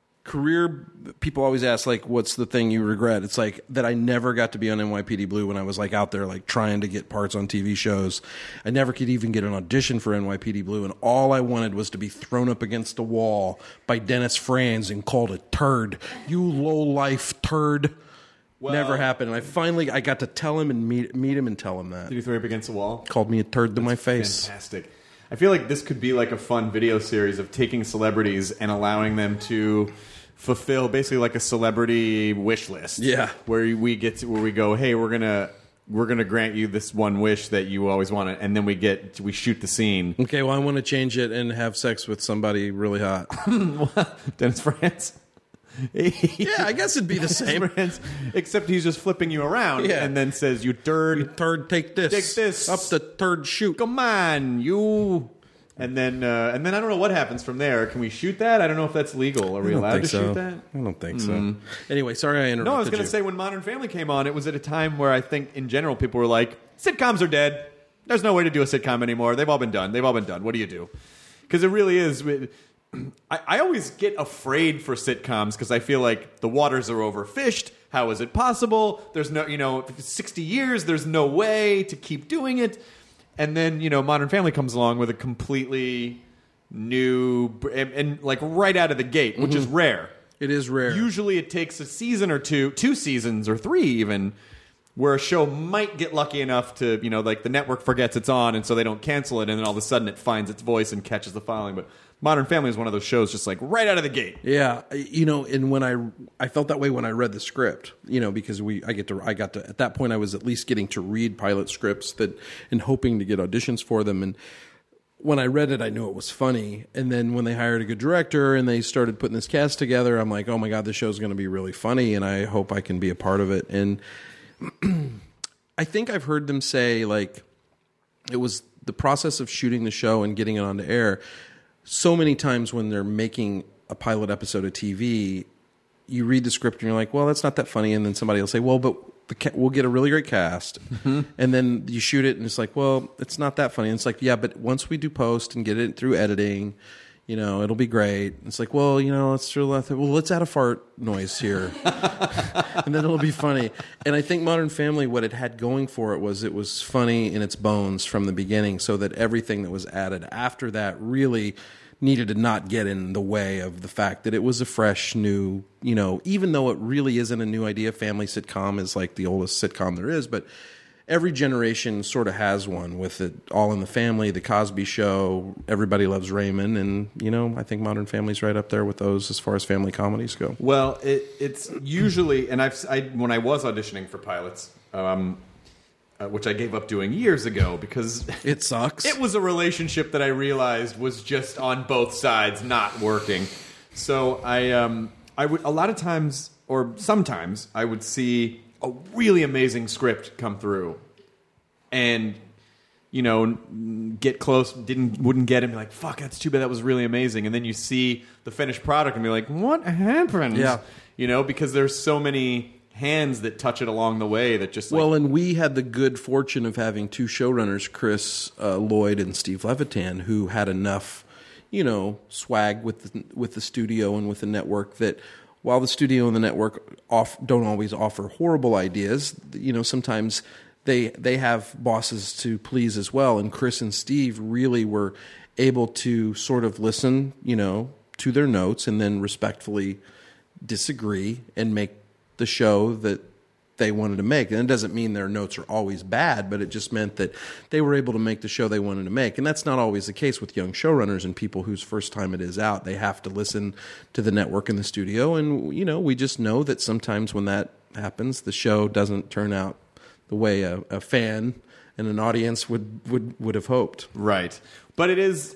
people always ask, like, what's the thing you regret? It's like that I never got to be on NYPD Blue when I was like out there like trying to get parts on TV shows. I never could even get an audition for NYPD Blue, and all I wanted was to be thrown up against a wall by Dennis Franz and called a turd. You low-life turd. Well, never happened. And I got to tell him and meet him and tell him that. Did he throw you up against the wall? Called me a turd to my face. Fantastic. I feel like this could be like a fun video series of taking celebrities and allowing them to fulfill basically like a celebrity wish list. Yeah. Where we go, hey, we're gonna grant you this one wish that you always wanted, and then we shoot the scene. Okay, well I want to change it and have sex with somebody really hot. Dennis Franz. Yeah, I guess it'd be the same. Except he's just flipping you around and then says, you turd, take this. Take this. Up the turd chute. Come on, you. And then I don't know what happens from there. Can we shoot that? I don't know if that's legal. Are we allowed to shoot that? I don't think so. Anyway, sorry I interrupted you. No, I was going to say when Modern Family came on, it was at a time where I think in general people were like, sitcoms are dead. There's no way to do a sitcom anymore. They've all been done. What do you do? Because it really is... I always get afraid for sitcoms because I feel like the waters are overfished. How is it possible? There's no, 60 years, there's no way to keep doing it. And then, Modern Family comes along with a completely new, and like right out of the gate, which is rare. It is rare. Usually it takes a season or two seasons or three even, where a show might get lucky enough to, like the network forgets it's on and so they don't cancel it, and then all of a sudden it finds its voice and catches the following. But Modern Family is one of those shows just like right out of the gate. Yeah, and when I felt that way when I read the script, because I got to at that point I was at least getting to read pilot scripts and hoping to get auditions for them. And when I read it, I knew it was funny. And then when they hired a good director and they started putting this cast together, I'm like, oh my God, this show's going to be really funny, and I hope I can be a part of it. And I think I've heard them say like it was the process of shooting the show and getting it onto air. So many times when they're making a pilot episode of TV, you read the script and you're like, well, that's not that funny. And then somebody will say, well, but we'll get a really great cast. Mm-hmm. And then you shoot it and it's like, well, it's not that funny. And it's like, yeah, but once we do post and get it through editing, It'll be great. It's like, well, let's add a fart noise here. And then it'll be funny. And I think Modern Family, what it had going for it was funny in its bones from the beginning, so that everything that was added after that really needed to not get in the way of the fact that it was a fresh, new, even though it really isn't a new idea. Family sitcom is like the oldest sitcom there is, but every generation sort of has one, with it All in the Family, The Cosby Show, Everybody Loves Raymond, and, I think Modern Family's right up there with those as far as family comedies go. Well, it's usually, and when I was auditioning for pilots, which I gave up doing years ago because it sucks. It was a relationship that I realized was just on both sides not working. So I would, a lot of times, or sometimes, I would see a really amazing script come through, and get close, wouldn't get it, be like, fuck, that's too bad, that was really amazing. And then you see the finished product and be like, what happened? Yeah, because there's so many hands that touch it along the way that just and we had the good fortune of having two showrunners, Chris Lloyd and Steve Levitan, who had enough swag with the studio and with the network that while the studio and the network don't always offer horrible ideas, sometimes they have bosses to please as well. And Chris and Steve really were able to sort of listen, to their notes and then respectfully disagree and make the show that they wanted to make. And it doesn't mean their notes are always bad, but it just meant that they were able to make the show they wanted to make. And that's not always the case with young showrunners and people whose first time it is out. They have to listen to the network and the studio. And, we just know that sometimes when that happens, the show doesn't turn out the way a fan and an audience would have hoped. Right. But it is,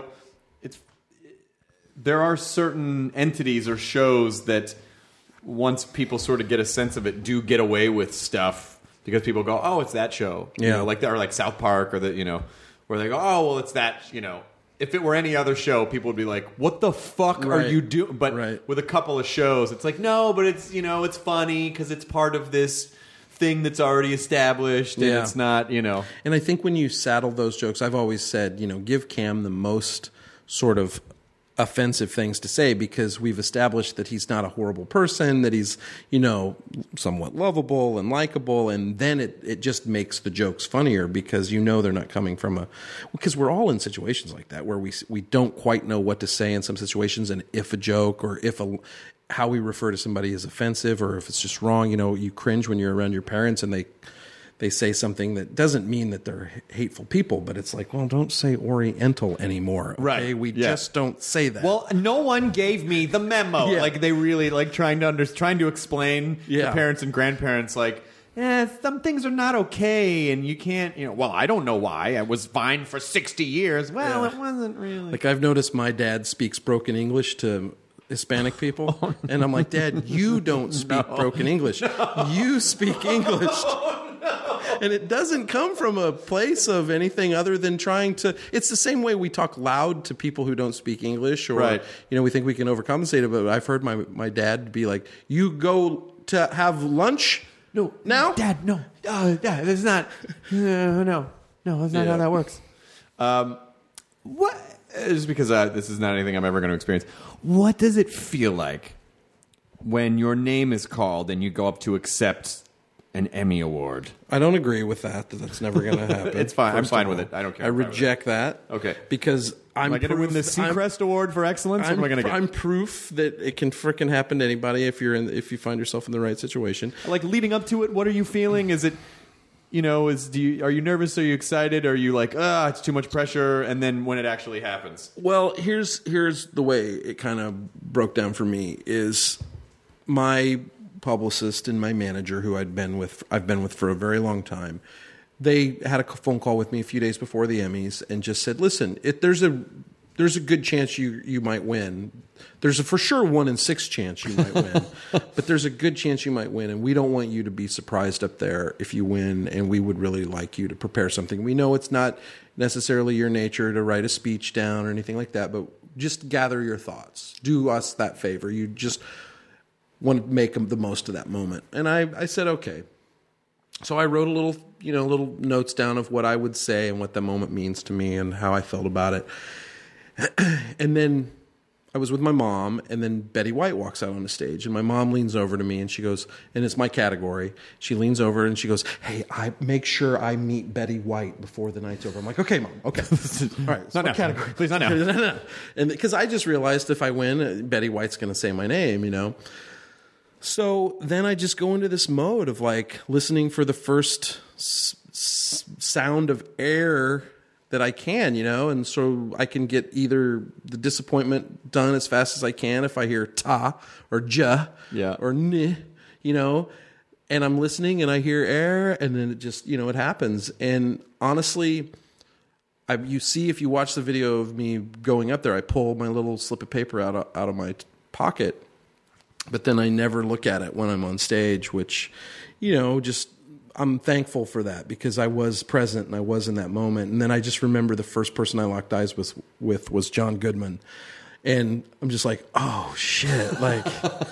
there are certain entities or shows that once people sort of get a sense of it, do get away with stuff because people go, oh, it's that show. Yeah. Like South Park or where they go, oh, well, it's that, If it were any other show, people would be like, what the fuck are you doing? But with a couple of shows, it's like, no, but it's, it's funny because it's part of this thing that's already established and it's not, And I think when you saddle those jokes, I've always said, give Cam the most sort of offensive things to say because we've established that he's not a horrible person, that he's, somewhat lovable and likable, and then it just makes the jokes funnier because they're not coming from because we're all in situations like that where we don't quite know what to say in some situations, and if a joke or how we refer to somebody is offensive or if it's just wrong, you cringe when you're around your parents and they say something that doesn't mean that they're hateful people, but it's like, well, don't say Oriental anymore. Okay? Right. We just don't say that. Well, no one gave me the memo. Yeah. Like they really trying to explain to parents and grandparents some things are not okay and you can't, well, I don't know why. I was fine for 60 years. Well, it wasn't really. Like I've noticed my dad speaks broken English to Hispanic people. And I'm like, Dad, you don't speak broken English. No. You speak English. And it doesn't come from a place of anything other than trying to... It's the same way we talk loud to people who don't speak English. Or, we think we can overcompensate it. But I've heard my dad be like, you go to have lunch now? Dad, no. That's not... No, that's not how that works. What? Just because this is not anything I'm ever going to experience. What does it feel like when your name is called and you go up to accept an Emmy Award? I don't agree with that. That's never going to happen. It's fine. I'm fine with it. I don't care. I reject that. Okay. Because am I going to win the Seacrest Award for excellence? What am I going to get? I'm proof that it can frickin' happen to anybody if you find yourself in the right situation. Like leading up to it, what are you feeling? Is it... are you nervous? Are you excited? Are you like, it's too much pressure? And then when it actually happens? Well, here's the way it kind of broke down for me is my publicist and my manager, who I've been with for a very long time. They had a phone call with me a few days before the Emmys and just said, listen, there's a good chance you might win. There's a for sure 1 in 6 chance you might win, but there's a good chance you might win, and we don't want you to be surprised up there if you win, and we would really like you to prepare something. We know it's not necessarily your nature to write a speech down or anything like that, but just gather your thoughts. Do us that favor. You just want to make the most of that moment. And I said, okay. So I wrote a little notes down of what I would say and what the moment means to me and how I felt about it. And then I was with my mom, and then Betty White walks out on the stage, and my mom leans over to me, and she goes, and it's my category. She leans over and she goes, "Hey, I make sure I meet Betty White before the night's over." I'm like, "Okay, Mom, okay, all right, it's my category, please, not now." No. And because I just realized if I win, Betty White's going to say my name, So then I just go into this mode of like listening for the first sound of air that I can, and so I can get either the disappointment done as fast as I can if I hear ta or ja or n, and I'm listening and I hear air, and then it just, it happens. And honestly, you see, if you watch the video of me going up there, I pull my little slip of paper out of my pocket, but then I never look at it when I'm on stage, which, just I'm thankful for that because I was present and I was in that moment. And then I just remember the first person I locked eyes with was John Goodman. And I'm just like, oh shit. Like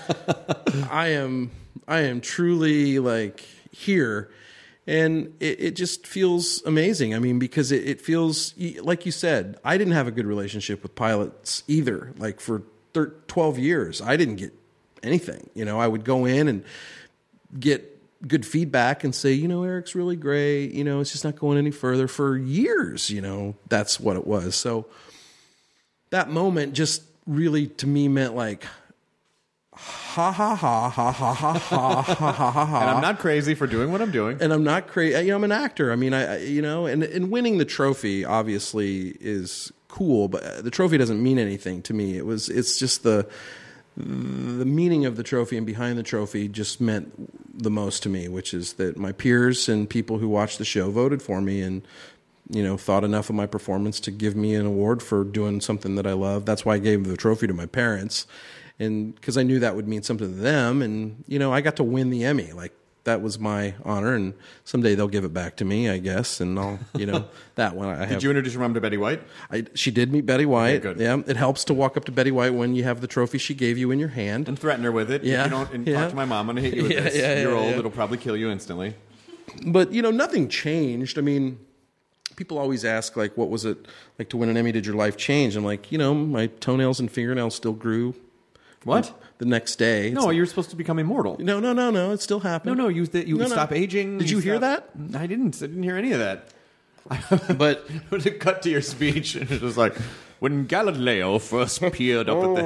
I am truly like here. And it just feels amazing. I mean, because it feels like you said, I didn't have a good relationship with pilots either. Like for 12 years, I didn't get anything. I would go in and get good feedback and say, Eric's really great. It's just not going any further for years. That's what it was. So that moment just really to me meant like, ha ha ha ha ha ha ha ha ha ha. And I'm not crazy for doing what I'm doing. And I'm not crazy. I'm an actor. I mean, and winning the trophy obviously is cool, but the trophy doesn't mean anything to me. It's just the meaning of the trophy and behind the trophy just meant the most to me, which is that my peers and people who watched the show voted for me and, thought enough of my performance to give me an award for doing something that I love. That's why I gave the trophy to my parents, and because I knew that would mean something to them. And, I got to win the Emmy. Like, that was my honor, and someday they'll give it back to me, I guess, and I'll, that one. Did you introduce your mom to Betty White? She did meet Betty White. Okay, good. Yeah, it helps to walk up to Betty White when you have the trophy she gave you in your hand. And threaten her with it. Yeah. If you don't talk to my mom, I'm going to hit you with this. You're old, it'll probably kill you instantly. But, nothing changed. I mean, people always ask, like, what was it like to win an Emmy? Did your life change? I'm like, my toenails and fingernails still grew. What? The next day. No, you're supposed to become immortal. No. It still happened. No. You stop aging. Did you hear that? I didn't hear any of that. But to cut to your speech, and it was like, when Galileo first appeared up at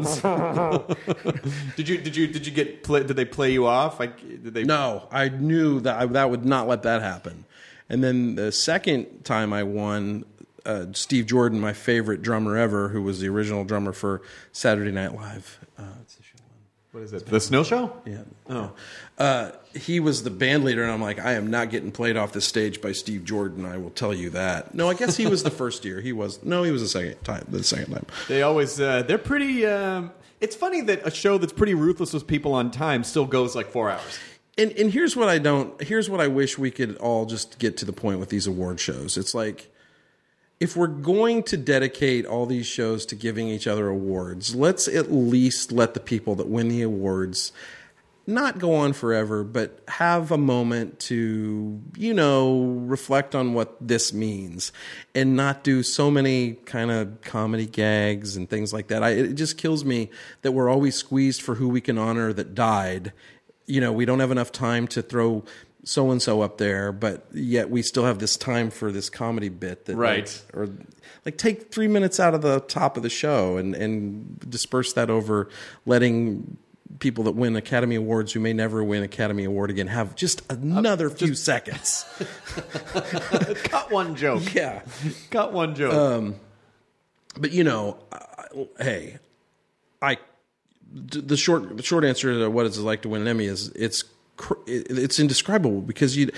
the heavens. Did you get? Did they play you off? No, I knew that that would not let that happen. And then the second time I won, Steve Jordan, my favorite drummer ever, who was the original drummer for Saturday Night Live. What is it? The Snow Show? Yeah. Oh. He was the band leader, and I'm like, I am not getting played off the stage by Steve Jordan. I will tell you that. No, I guess he was the first year. He was the second time. They always they're pretty. It's funny that a show that's pretty ruthless with people on time still goes like 4 hours. And here's what I wish we could all just get to the point with these award shows. It's like, if we're going to dedicate all these shows to giving each other awards, let's at least let the people that win the awards not go on forever, but have a moment to, reflect on what this means and not do so many kind of comedy gags and things like that. It just kills me that we're always squeezed for who we can honor that died. We don't have enough time to throw so-and-so up there, but yet we still have this time for this comedy bit that right. Or take 3 minutes out of the top of the show and disperse that over letting people that win Academy Awards who may never win Academy Award again have just another few seconds. Cut one joke. Yeah. Cut one joke. But hey, the short answer to what it's like to win an Emmy is it's indescribable because it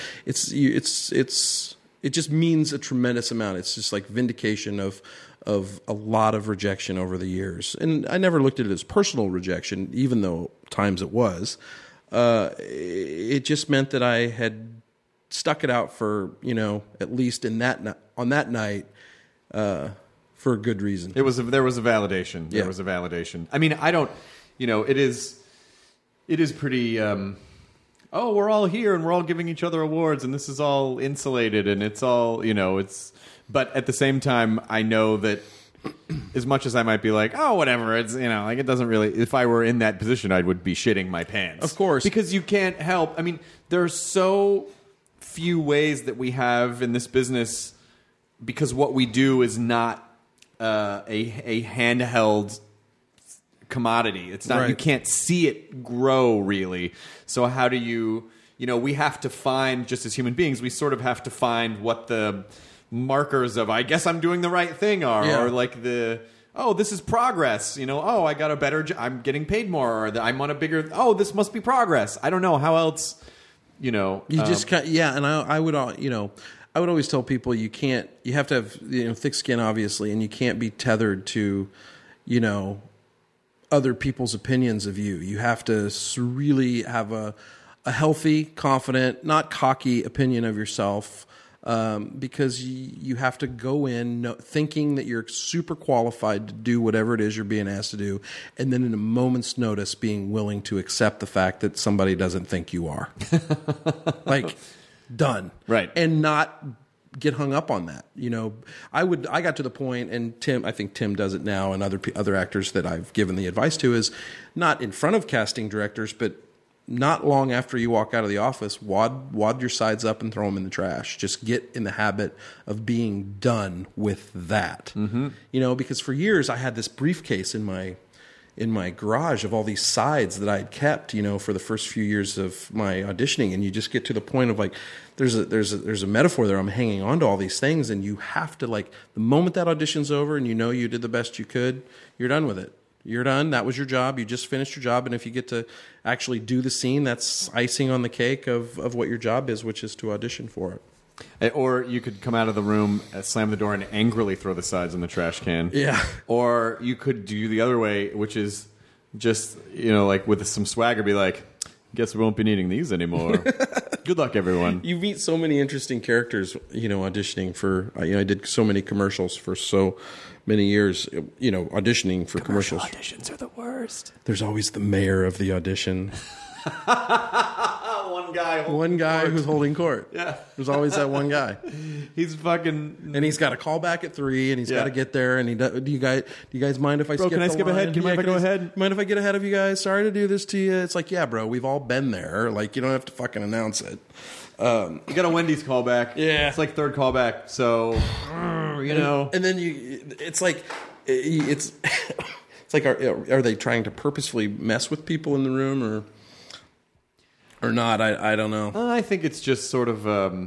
just means a tremendous amount. It's just like vindication of a lot of rejection over the years. And I never looked at it as personal rejection, even though times it was. It just meant that I had stuck it out for, at least on that night, for a good reason. There was a validation. Yeah. There was a validation. I mean, I don't, it is pretty, we're all here and we're all giving each other awards and this is all insulated and it's all, but at the same time, I know that as much as I might be like, oh, whatever, it's, like it doesn't really, if I were in that position, I would be shitting my pants. Of course. Because you can't help. I mean, there are so few ways that we have in this business, because what we do is not a handheld commodity. It's not, you can't see it grow really. So how do you, we have to find, just as human beings, we sort of have to find what the markers of, I guess I'm doing the right thing are, or like this is progress, I got a better I'm getting paid more, or I'm on a bigger, this must be progress. I don't know how else, You just can't, and I would, I would always tell people you have to have thick skin, obviously, and you can't be tethered to, other people's opinions of you. You have to really have a healthy, confident, not cocky opinion of yourself, because you have to go in thinking that you're super qualified to do whatever it is you're being asked to do, and then in a moment's notice being willing to accept the fact that somebody doesn't think you are. Like, done. Right. And not get hung up on that. I got to the point, and I think Tim does it now, and other actors that I've given the advice to, is not in front of casting directors, but not long after you walk out of the office, wad your sides up and throw them in the trash. Just get in the habit of being done with that. Mm-hmm. Because for years I had this briefcase in my garage of all these sides that I had kept, for the first few years of my auditioning, and you just get to the point of like, there's a metaphor there. I'm hanging on to all these things, and you have to, like, the moment that audition's over and you did the best you could, you're done with it. You're done. That was your job. You just finished your job, and if you get to actually do the scene, that's icing on the cake of what your job is, which is to audition for it. Or you could come out of the room, slam the door, and angrily throw the sides in the trash can. Yeah. Or you could do the other way, which is just, like with some swagger, be like, guess we won't be needing these anymore. Good luck, everyone. You meet so many interesting characters, auditioning for, I did so many commercials for so many years, auditioning for commercials. Auditions are the worst. There's always the mayor of the audition. One guy who's holding court. Yeah. There's always that one guy. He's fucking... And he's got a call back at 3, and he's got to get there, and do you guys mind if I skip the line? Can I skip ahead? Can I go ahead? Mind if I get ahead of you guys? Sorry to do this to you. It's like, yeah, bro, we've all been there. Like, you don't have to fucking announce it. You got a Wendy's callback. Yeah. It's like third callback, so, And then it's like... It's like, are they trying to purposefully mess with people in the room, or not? I don't know. I think it's just sort of...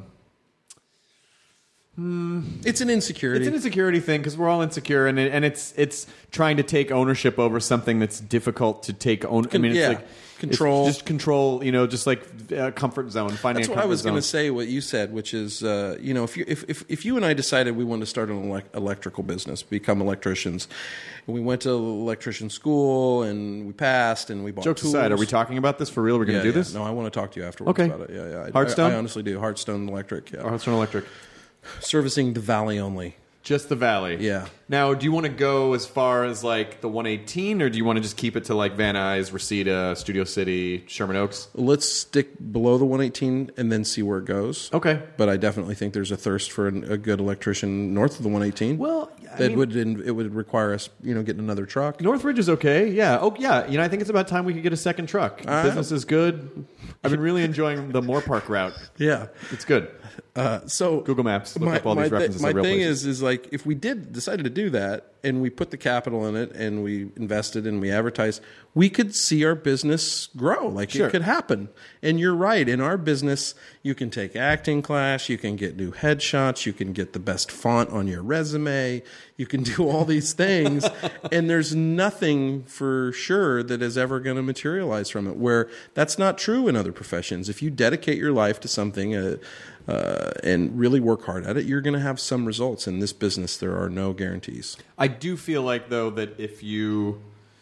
it's an insecurity. It's an insecurity thing, because we're all insecure, and it's trying to take ownership over something that's difficult to take ownership. I mean, it's like control, just control. Just like a comfort zone. Finding that's a what comfort I was zone. going to say. What you said, which is, if you and I decided we wanted to start an electrical business, become electricians, and we went to electrician school and we passed and we bought Jokes tools. aside, are we talking about this for real? We're going to do this? No, I want to talk to you afterwards Okay. about it. Yeah. Hearthstone? I honestly do. Hearthstone Electric. Yeah. Hearthstone Electric. Servicing the Valley only. Just the Valley. Yeah. Now, do you want to go as far as like the 118, or do you want to just keep it to like Van Nuys, Reseda, Studio City, Sherman Oaks? Let's stick below the 118 and then see where it goes. Okay. But I definitely think there's a thirst for a good electrician north of the 118. Well, it would require us, getting another truck. Northridge is okay. Yeah. Oh, yeah. I think it's about time we could get a second truck. Business is good. I've been really enjoying the Moore Park route. Yeah. It's good. So Google Maps, look up all these references. My thing places. is like, if we decided to do that and we put the capital in it and we invested and we advertised, we could see our business grow. Like, sure. It could happen. And you're right. In our business, you can take acting class, you can get new headshots, you can get the best font on your resume, you can do all these things, and there's nothing for sure that is ever going to materialize from it, where that's not true in other professions. If you dedicate your life to something and really work hard at it, you're going to have some results. In this business, there are no guarantees. I do feel like, though, that if you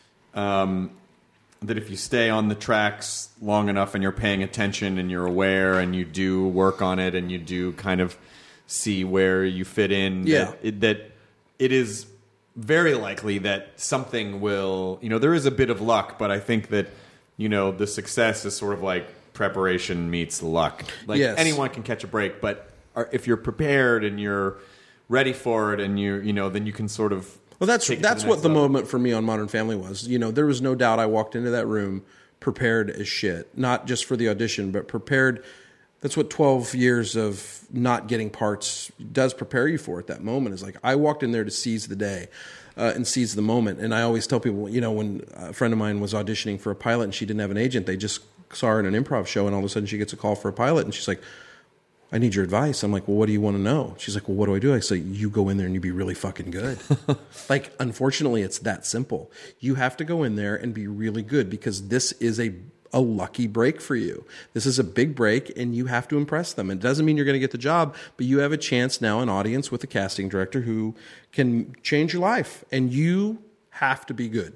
stay on the tracks long enough and you're paying attention and you're aware and you do work on it and you do kind of see where you fit in, that it is very likely that something will, there is a bit of luck, but I think that, the success is sort of like preparation meets luck. Like, yes. Anyone can catch a break, but if you're prepared and you're ready for it and then you can sort of Well, that's what the moment for me on Modern Family was. You know, there was no doubt I walked into that room prepared as shit, not just for the audition, but prepared. That's what 12 years of not getting parts does prepare you for at that moment. Is like I walked in there to seize the day and seize the moment. And I always tell people, you know, when a friend of mine was auditioning for a pilot and she didn't have an agent, they just saw her in an improv show and all of a sudden she gets a call for a pilot and she's like, I need your advice. I'm like, well, what do you want to know? She's like, well, what do I do? I say, you go in there and you be really fucking good. Like, unfortunately, it's that simple. You have to go in there and be really good because this is a lucky break for you. This is a big break and you have to impress them. It doesn't mean you're going to get the job, but you have a chance now, an audience with a casting director who can change your life and you have to be good.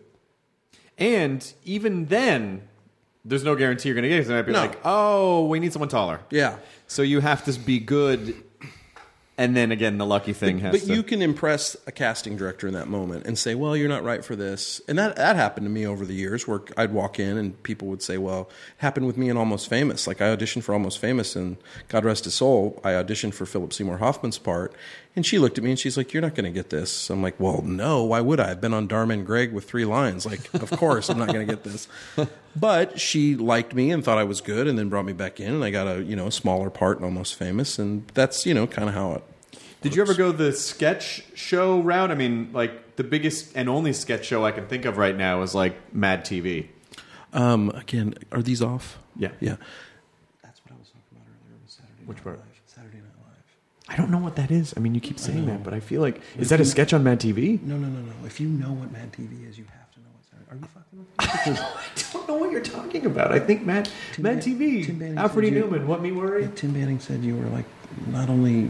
And even then, there's no guarantee you're going to get it. They might be like, oh, we need someone taller. Yeah. So you have to be good. And then again, the lucky thing has to... But you can impress a casting director in that moment and say, well, you're not right for this. And that happened to me over the years where I'd walk in and people would say, well, it happened with me in Almost Famous. Like I auditioned for Almost Famous and God rest his soul, I auditioned for Philip Seymour Hoffman's part. And she looked at me and she's like, you're not going to get this. I'm like, well, no, why would I? I've been on Dharma and Greg with 3 lines. Like, of course I'm not going to get this. But she liked me and thought I was good and then brought me back in and I got a smaller part in Almost Famous. And that's, kind of how it Did you ever go the sketch show route? I mean, like the biggest and only sketch show I can think of right now is like Mad TV. Again, are these off? Yeah. Yeah. That's what I was talking about earlier with Saturday Night Which part? Live. Saturday Night Live. I don't know what that is. I mean, you keep saying that, but I feel like... Is that a sketch on Mad TV? No. If you know what Mad TV is, you have to know what Saturday... Are you fucking with me? I don't know what you're talking about. I think Mad TV. Alfred E. Newman, What Me Worry? Yeah, Tim Banning said you were like not only...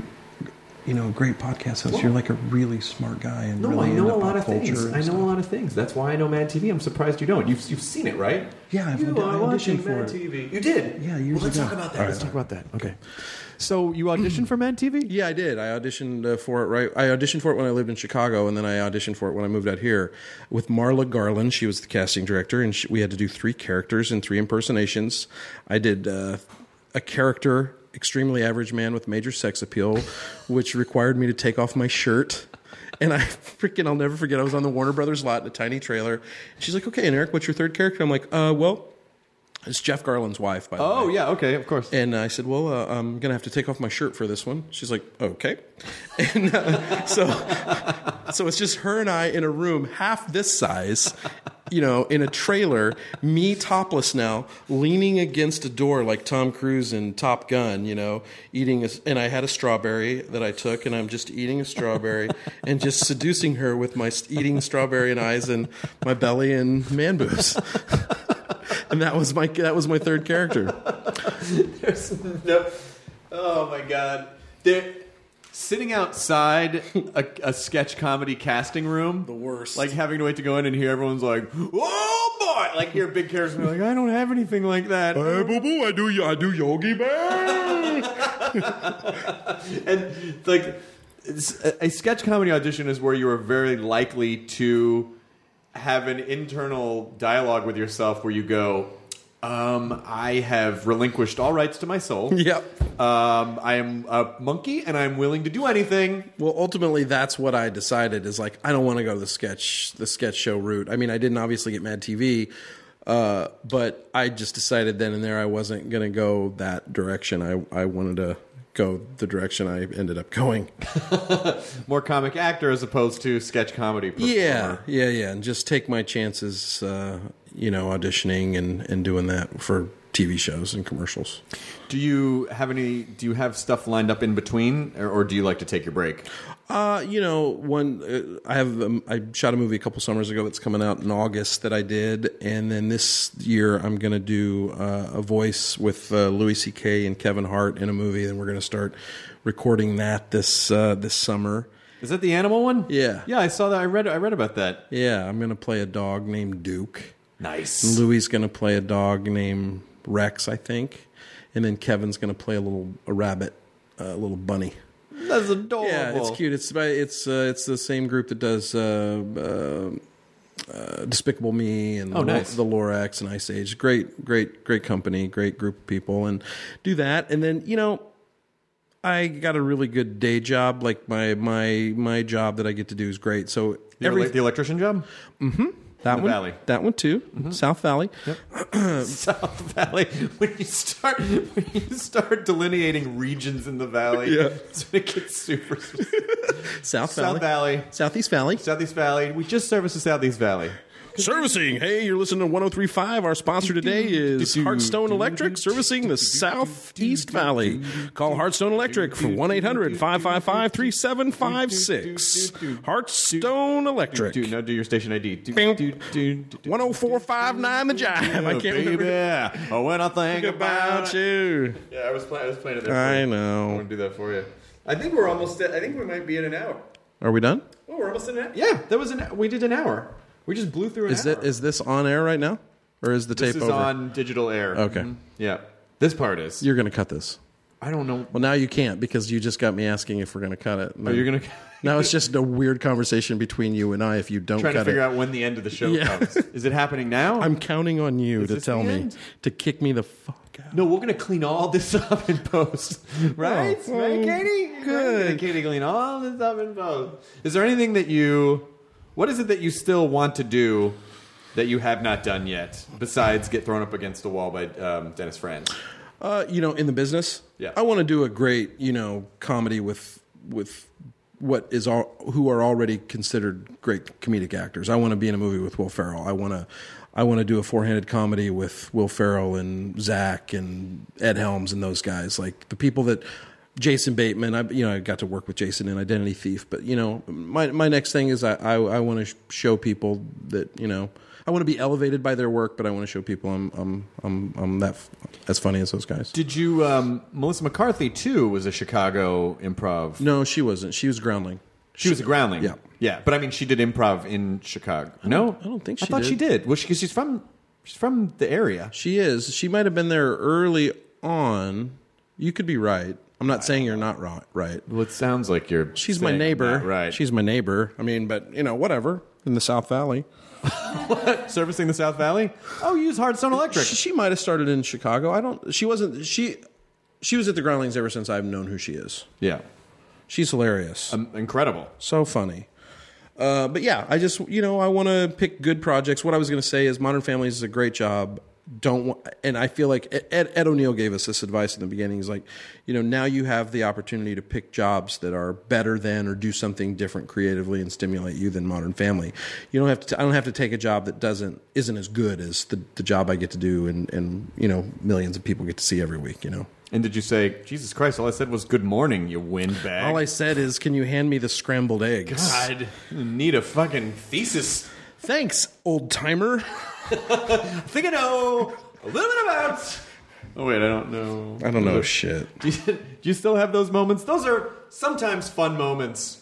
a great podcast host. You're like a really smart guy and really I know into a lot pop of things. culture I and know stuff. a lot of things. That's why I know Mad TV. I'm surprised you don't. You've seen it, right? Yeah, I've you are auditioned watching for Mad it. TV. You did? Yeah, years Let's ago. talk about that. All right, Let's talk about that. Okay. So you auditioned for Mad TV? Yeah, I did. I auditioned for it. Right, I auditioned for it when I lived in Chicago, and then I auditioned for it when I moved out here with Marla Garland. She was the casting director, and we had to do 3 characters and 3 impersonations. I did a character, extremely average man with major sex appeal, which required me to take off my shirt. And I'll never forget, I was on the Warner Brothers lot in a tiny trailer. She's like, okay, and Eric, what's your 3rd character? I'm like, well, it's Jeff Garland's wife, by the way. Oh, yeah, okay, of course. And I said, well, I'm going to have to take off my shirt for this one. She's like, okay. And so it's just her and I in a room half this size, in a trailer, me topless now, leaning against a door like Tom Cruise in Top Gun, eating and I had a strawberry that I took, and I'm just eating a strawberry and just seducing her with my eating strawberry and eyes and my belly and man boobs. And that was my 3rd character. Oh my God! Sitting outside a sketch comedy casting room, The worst. Like having to wait to go in and hear everyone's like, "Oh boy!" Like hear big characters be like, "I don't have anything like that." Hey, boo boo, I do Yogi Bear. And like a sketch comedy audition is where you are very likely to have an internal dialogue with yourself where you go, I have relinquished all rights to my soul. Yep. I am a monkey and I'm willing to do anything. Well, ultimately, that's what I decided is like, I don't want to go the sketch show route. I mean, I didn't obviously get Mad TV, but I just decided then and there I wasn't going to go that direction. I wanted to go the direction I ended up going. More comic actor as opposed to sketch comedy performer. Yeah. And just take my chances, auditioning and doing that for TV shows and commercials. Do you have stuff lined up in between, or do you like to take your break? I shot a movie a couple summers ago that's coming out in August that I did, and then this year I'm going to do a voice with Louis C.K. and Kevin Hart in a movie, and we're going to start recording that this summer. Is that the animal one? Yeah. Yeah, I saw that. I read about that. Yeah, I'm going to play a dog named Duke. Nice. And Louis is going to play a dog named Rex, I think, and then Kevin's going to play a rabbit, a little bunny. That's adorable. Yeah, it's cute. It's the same group that does Despicable Me and nice. the Lorax and Ice Age. Great company, great group of people, and do that. And then I got a really good day job. Like my job that I get to do is great. So The electrician job? Mm-hmm. That one, Valley. That one too. Mm-hmm. South Valley. Yep. South Valley. When you start delineating regions in the valley, that's when it gets super. South Valley. Southeast Valley. Southeast Valley. We just service the Southeast Valley. Servicing. Hey, you're listening to 103.5. Our sponsor today is Hearthstone Electric, servicing the Southeast Valley. Call Hearthstone Electric for 1-800-555-3756. Hearthstone Electric. Now do your station ID. 10459 The Jive. I can't remember. Oh, when I think about you. Yeah, I was playing it there for I you. know. I want to do that for you. I think we're almost. I think we might be in an hour. Are we done? Oh, we're almost in an hour. Yeah, we did an hour. We just blew through an hour. Is this on air right now? Or is the tape over? This is on digital air. Okay. Mm-hmm. Yeah. This part is. You're going to cut this. I don't know. Well, now you can't because you just got me asking if we're going to cut it. Oh, you're going to... Now it's just a weird conversation between you and I if you don't cut it. Trying to figure out when the end of the show comes. Is it happening now? I'm counting on you to tell me. To kick me the fuck out. No, we're going to clean all this up in post. Right? Oh, right, Katie? Good. Katie, clean all this up in post. Is there anything that you... What is it that you still want to do that you have not done yet, besides get thrown up against the wall by Dennis Franz? In the business, I want to do a great, comedy with who are already considered great comedic actors. I want to be in a movie with Will Ferrell. I want to do a four-handed comedy with Will Ferrell and Zach and Ed Helms and those guys, like the people that. Jason Bateman, I got to work with Jason in Identity Thief, but my next thing is I want to show people that I want to be elevated by their work, but I want to show people I'm that as funny as those guys. Did you Melissa McCarthy too was a Chicago improv? No, she wasn't. She was Groundling. She was a Groundling. Yeah, but I mean, she did improv in Chicago. No, I don't think she. I thought did. she did. Well, because she's from the area. She is. She might have been there early on. You could be right. I'm not saying you're not right. Well, it sounds like you're. She's my neighbor. Right. She's my neighbor. I mean, but whatever. In the South Valley. What? Servicing the South Valley? Oh, you use Hearthstone Electric. She might have started in Chicago. She wasn't. She was at the Groundlings ever since I've known who she is. Yeah. She's hilarious. Incredible. So funny. But yeah, I just I want to pick good projects. What I was going to say is Modern Families is a great job. And I feel like Ed O'Neill gave us this advice in the beginning. He's like, now you have the opportunity to pick jobs that are better than or do something different creatively and stimulate you than Modern Family. You don't have to. I don't have to take a job that isn't as good as the job I get to do, and millions of people get to see every week. And did you say, Jesus Christ, all I said was good morning, you windbag? All I said is, can you hand me the scrambled eggs? God, you need a fucking thesis. Thanks, old timer. I think I know a little bit about... Oh, wait, I don't know. I don't know shit. Do you still have those moments? Those are sometimes fun moments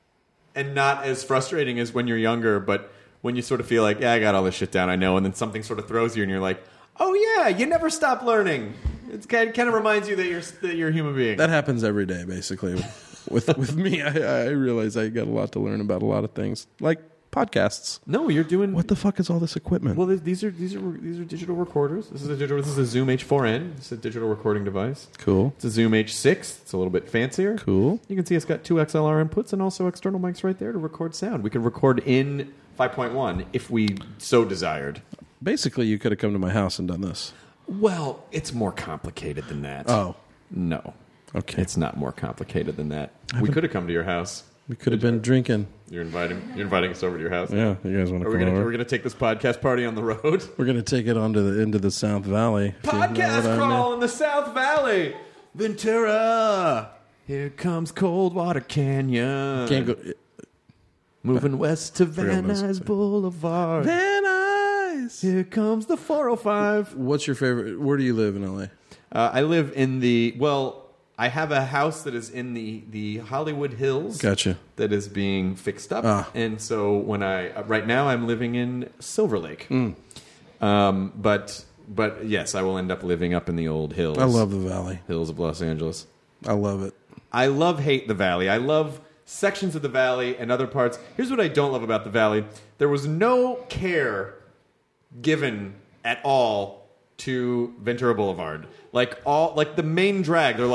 and not as frustrating as when you're younger, but when you sort of feel like, yeah, I got all this shit down, I know, and then something sort of throws you and you're like, oh, yeah, you never stop learning. It kind of reminds you that you're a human being. That happens every day, basically. With me, I realize I got a lot to learn about a lot of things, like podcasts. No, you're doing. What the fuck is all this equipment? Well, these are digital recorders. This is a Zoom H4n. It's a digital recording device. Cool. It's a Zoom H6. It's a little bit fancier. Cool. You can see it's got 2 XLR inputs and also external mics right there to record sound. We can record in 5.1 if we so desired. Basically, you could have come to my house and done this. Well, it's more complicated than that. Oh. No. Okay. It's not more complicated than that. We could have come to your house. We could have been drinking. You're inviting us over to your house. Yeah, you guys want to come over? We're gonna take this podcast party on the road. We're gonna take it into the South Valley. Podcast crawl in the South Valley. Ventura. Here comes Coldwater Canyon. Can't go. Moving west to Van Nuys Boulevard. Van Nuys. Here comes the 405. What's your favorite? Where do you live in LA? I live in I have a house that is in the Hollywood Hills. Gotcha. That is being fixed up. And so right now I'm living in Silver Lake. But yes, I will end up living up in the old hills. I love the valley. Hills of Los Angeles. I love it. I hate the valley. I love sections of the valley and other parts. Here's what I don't love about the valley. There was no care given at all to Ventura Boulevard. Like the main drag, they're like,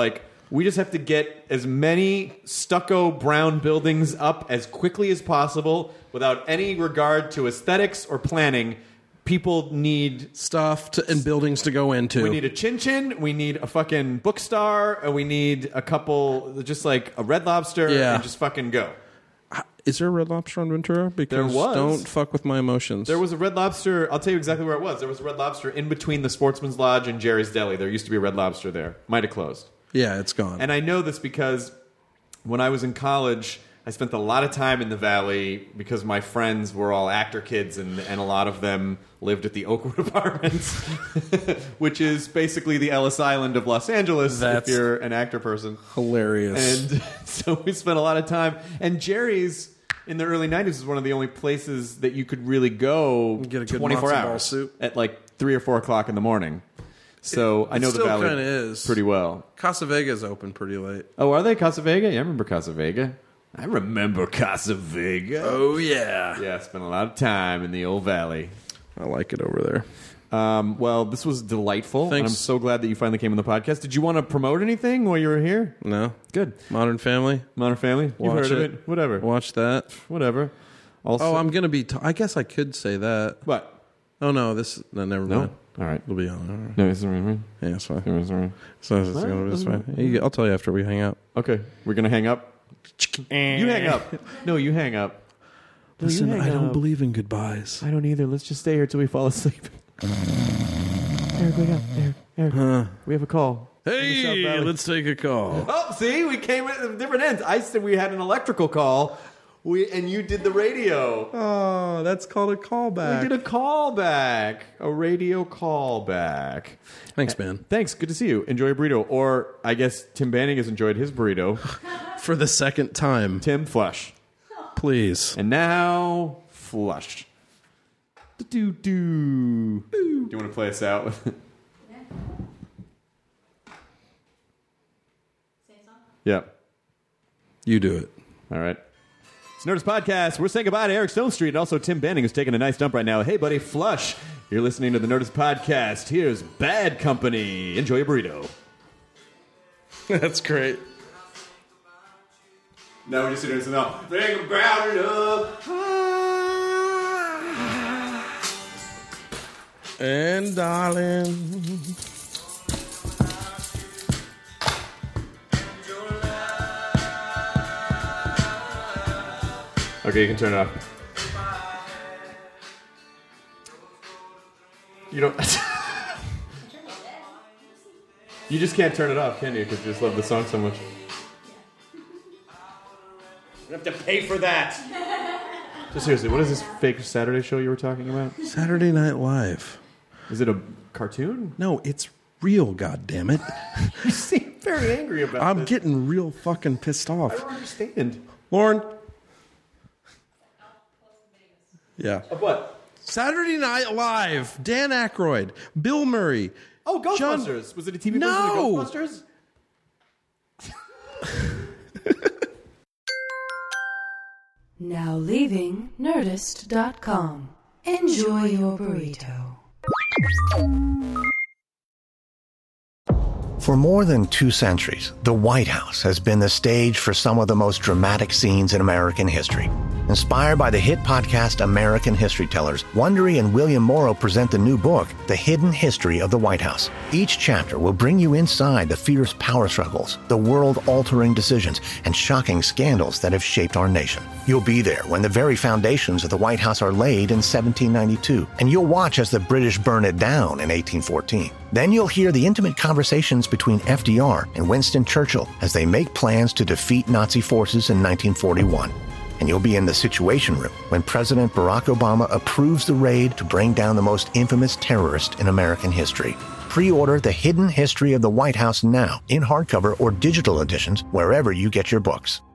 We just have to get as many stucco brown buildings up as quickly as possible without any regard to aesthetics or planning. People need stuff and buildings to go into. We need a Chin Chin. We need a fucking Bookstar. And we need a couple, just like a Red Lobster. And just fucking go. Is there a Red Lobster on Ventura? Because there was. Don't fuck with my emotions. There was a Red Lobster. I'll tell you exactly where it was. There was a Red Lobster in between the Sportsman's Lodge and Jerry's Deli. There used to be a Red Lobster there. Might have closed. Yeah, it's gone. And I know this because when I was in college, I spent a lot of time in the Valley because my friends were all actor kids, and a lot of them lived at the Oakwood Apartments, which is basically the Ellis Island of Los Angeles if you're an actor person. Hilarious. And so we spent a lot of time. And Jerry's in the early 90s was one of the only places that you could really go get a good 24 matzo hours ball soup at like 3 or 4 o'clock in the morning. So I know the Valley is pretty well. Casa Vega's open pretty late. Oh, are they? Casa Vega? Yeah, I remember Casa Vega. I remember Casa Vega. Oh, yeah. Yeah, I spent a lot of time in the old Valley. I like it over there. Well, this was delightful. Thanks. And I'm so glad that you finally came on the podcast. Did you want to promote anything while you were here? No. Good. Modern Family. Modern Family? You've heard of it? Whatever. Watch that. Whatever. Also, I'm going to be... I guess I could say that. What? Oh, no. No, never mind. All right. We'll be on. Right. No, it's right. Yeah, it's fine. It's It's fine. I'll tell you after we hang out. Okay. We're going to hang up? You hang up. No, you hang up. Listen, I don't believe in goodbyes. I don't either. Let's just stay here till we fall asleep. Eric, wake up. Eric. We have a call. Hey, let's take a call. Oh, see? We came at different ends. I said we had an electrical call, and you did the radio. Oh, that's called a callback. We did a callback. A radio callback. Thanks, man. Thanks. Good to see you. Enjoy your burrito. Or I guess Tim Banning has enjoyed his burrito. For the second time. Tim, flush. Please. And now, flush. Do. Do you want to play us out with it? Yeah. You do it. All right. It's Nerdist Podcast. We're saying goodbye to Eric Stone Street and also Tim Banning, who's taking a nice dump right now. Hey, buddy, flush. You're listening to the Nerdist Podcast. Here's Bad Company. Enjoy your burrito. That's great. Now we just sit here and say, no. Think about it up. And darling. Okay, you can turn it off. You don't... You just can't turn it off, can you? Because you just love the song so much. You have to pay for that. So seriously, what is this fake Saturday show you were talking about? Saturday Night Live. Is it a cartoon? No, it's real, goddammit. You seem very angry about it. I'm getting real fucking pissed off. I don't understand. Lauren. Yeah. Of what? Saturday Night Live. Dan Aykroyd. Bill Murray. Oh, Ghostbusters. Was it a TV version of Ghostbusters? Now leaving Nerdist.com. Enjoy your burrito. For more than 2 centuries, the White House has been the stage for some of the most dramatic scenes in American history. Inspired by the hit podcast American History Tellers, Wondery and William Morrow present the new book, The Hidden History of the White House. Each chapter will bring you inside the fierce power struggles, the world-altering decisions, and shocking scandals that have shaped our nation. You'll be there when the very foundations of the White House are laid in 1792, and you'll watch as the British burn it down in 1814. Then you'll hear the intimate conversations between FDR and Winston Churchill as they make plans to defeat Nazi forces in 1941. And you'll be in the Situation Room when President Barack Obama approves the raid to bring down the most infamous terrorist in American history. Pre-order The Hidden History of the White House now in hardcover or digital editions wherever you get your books.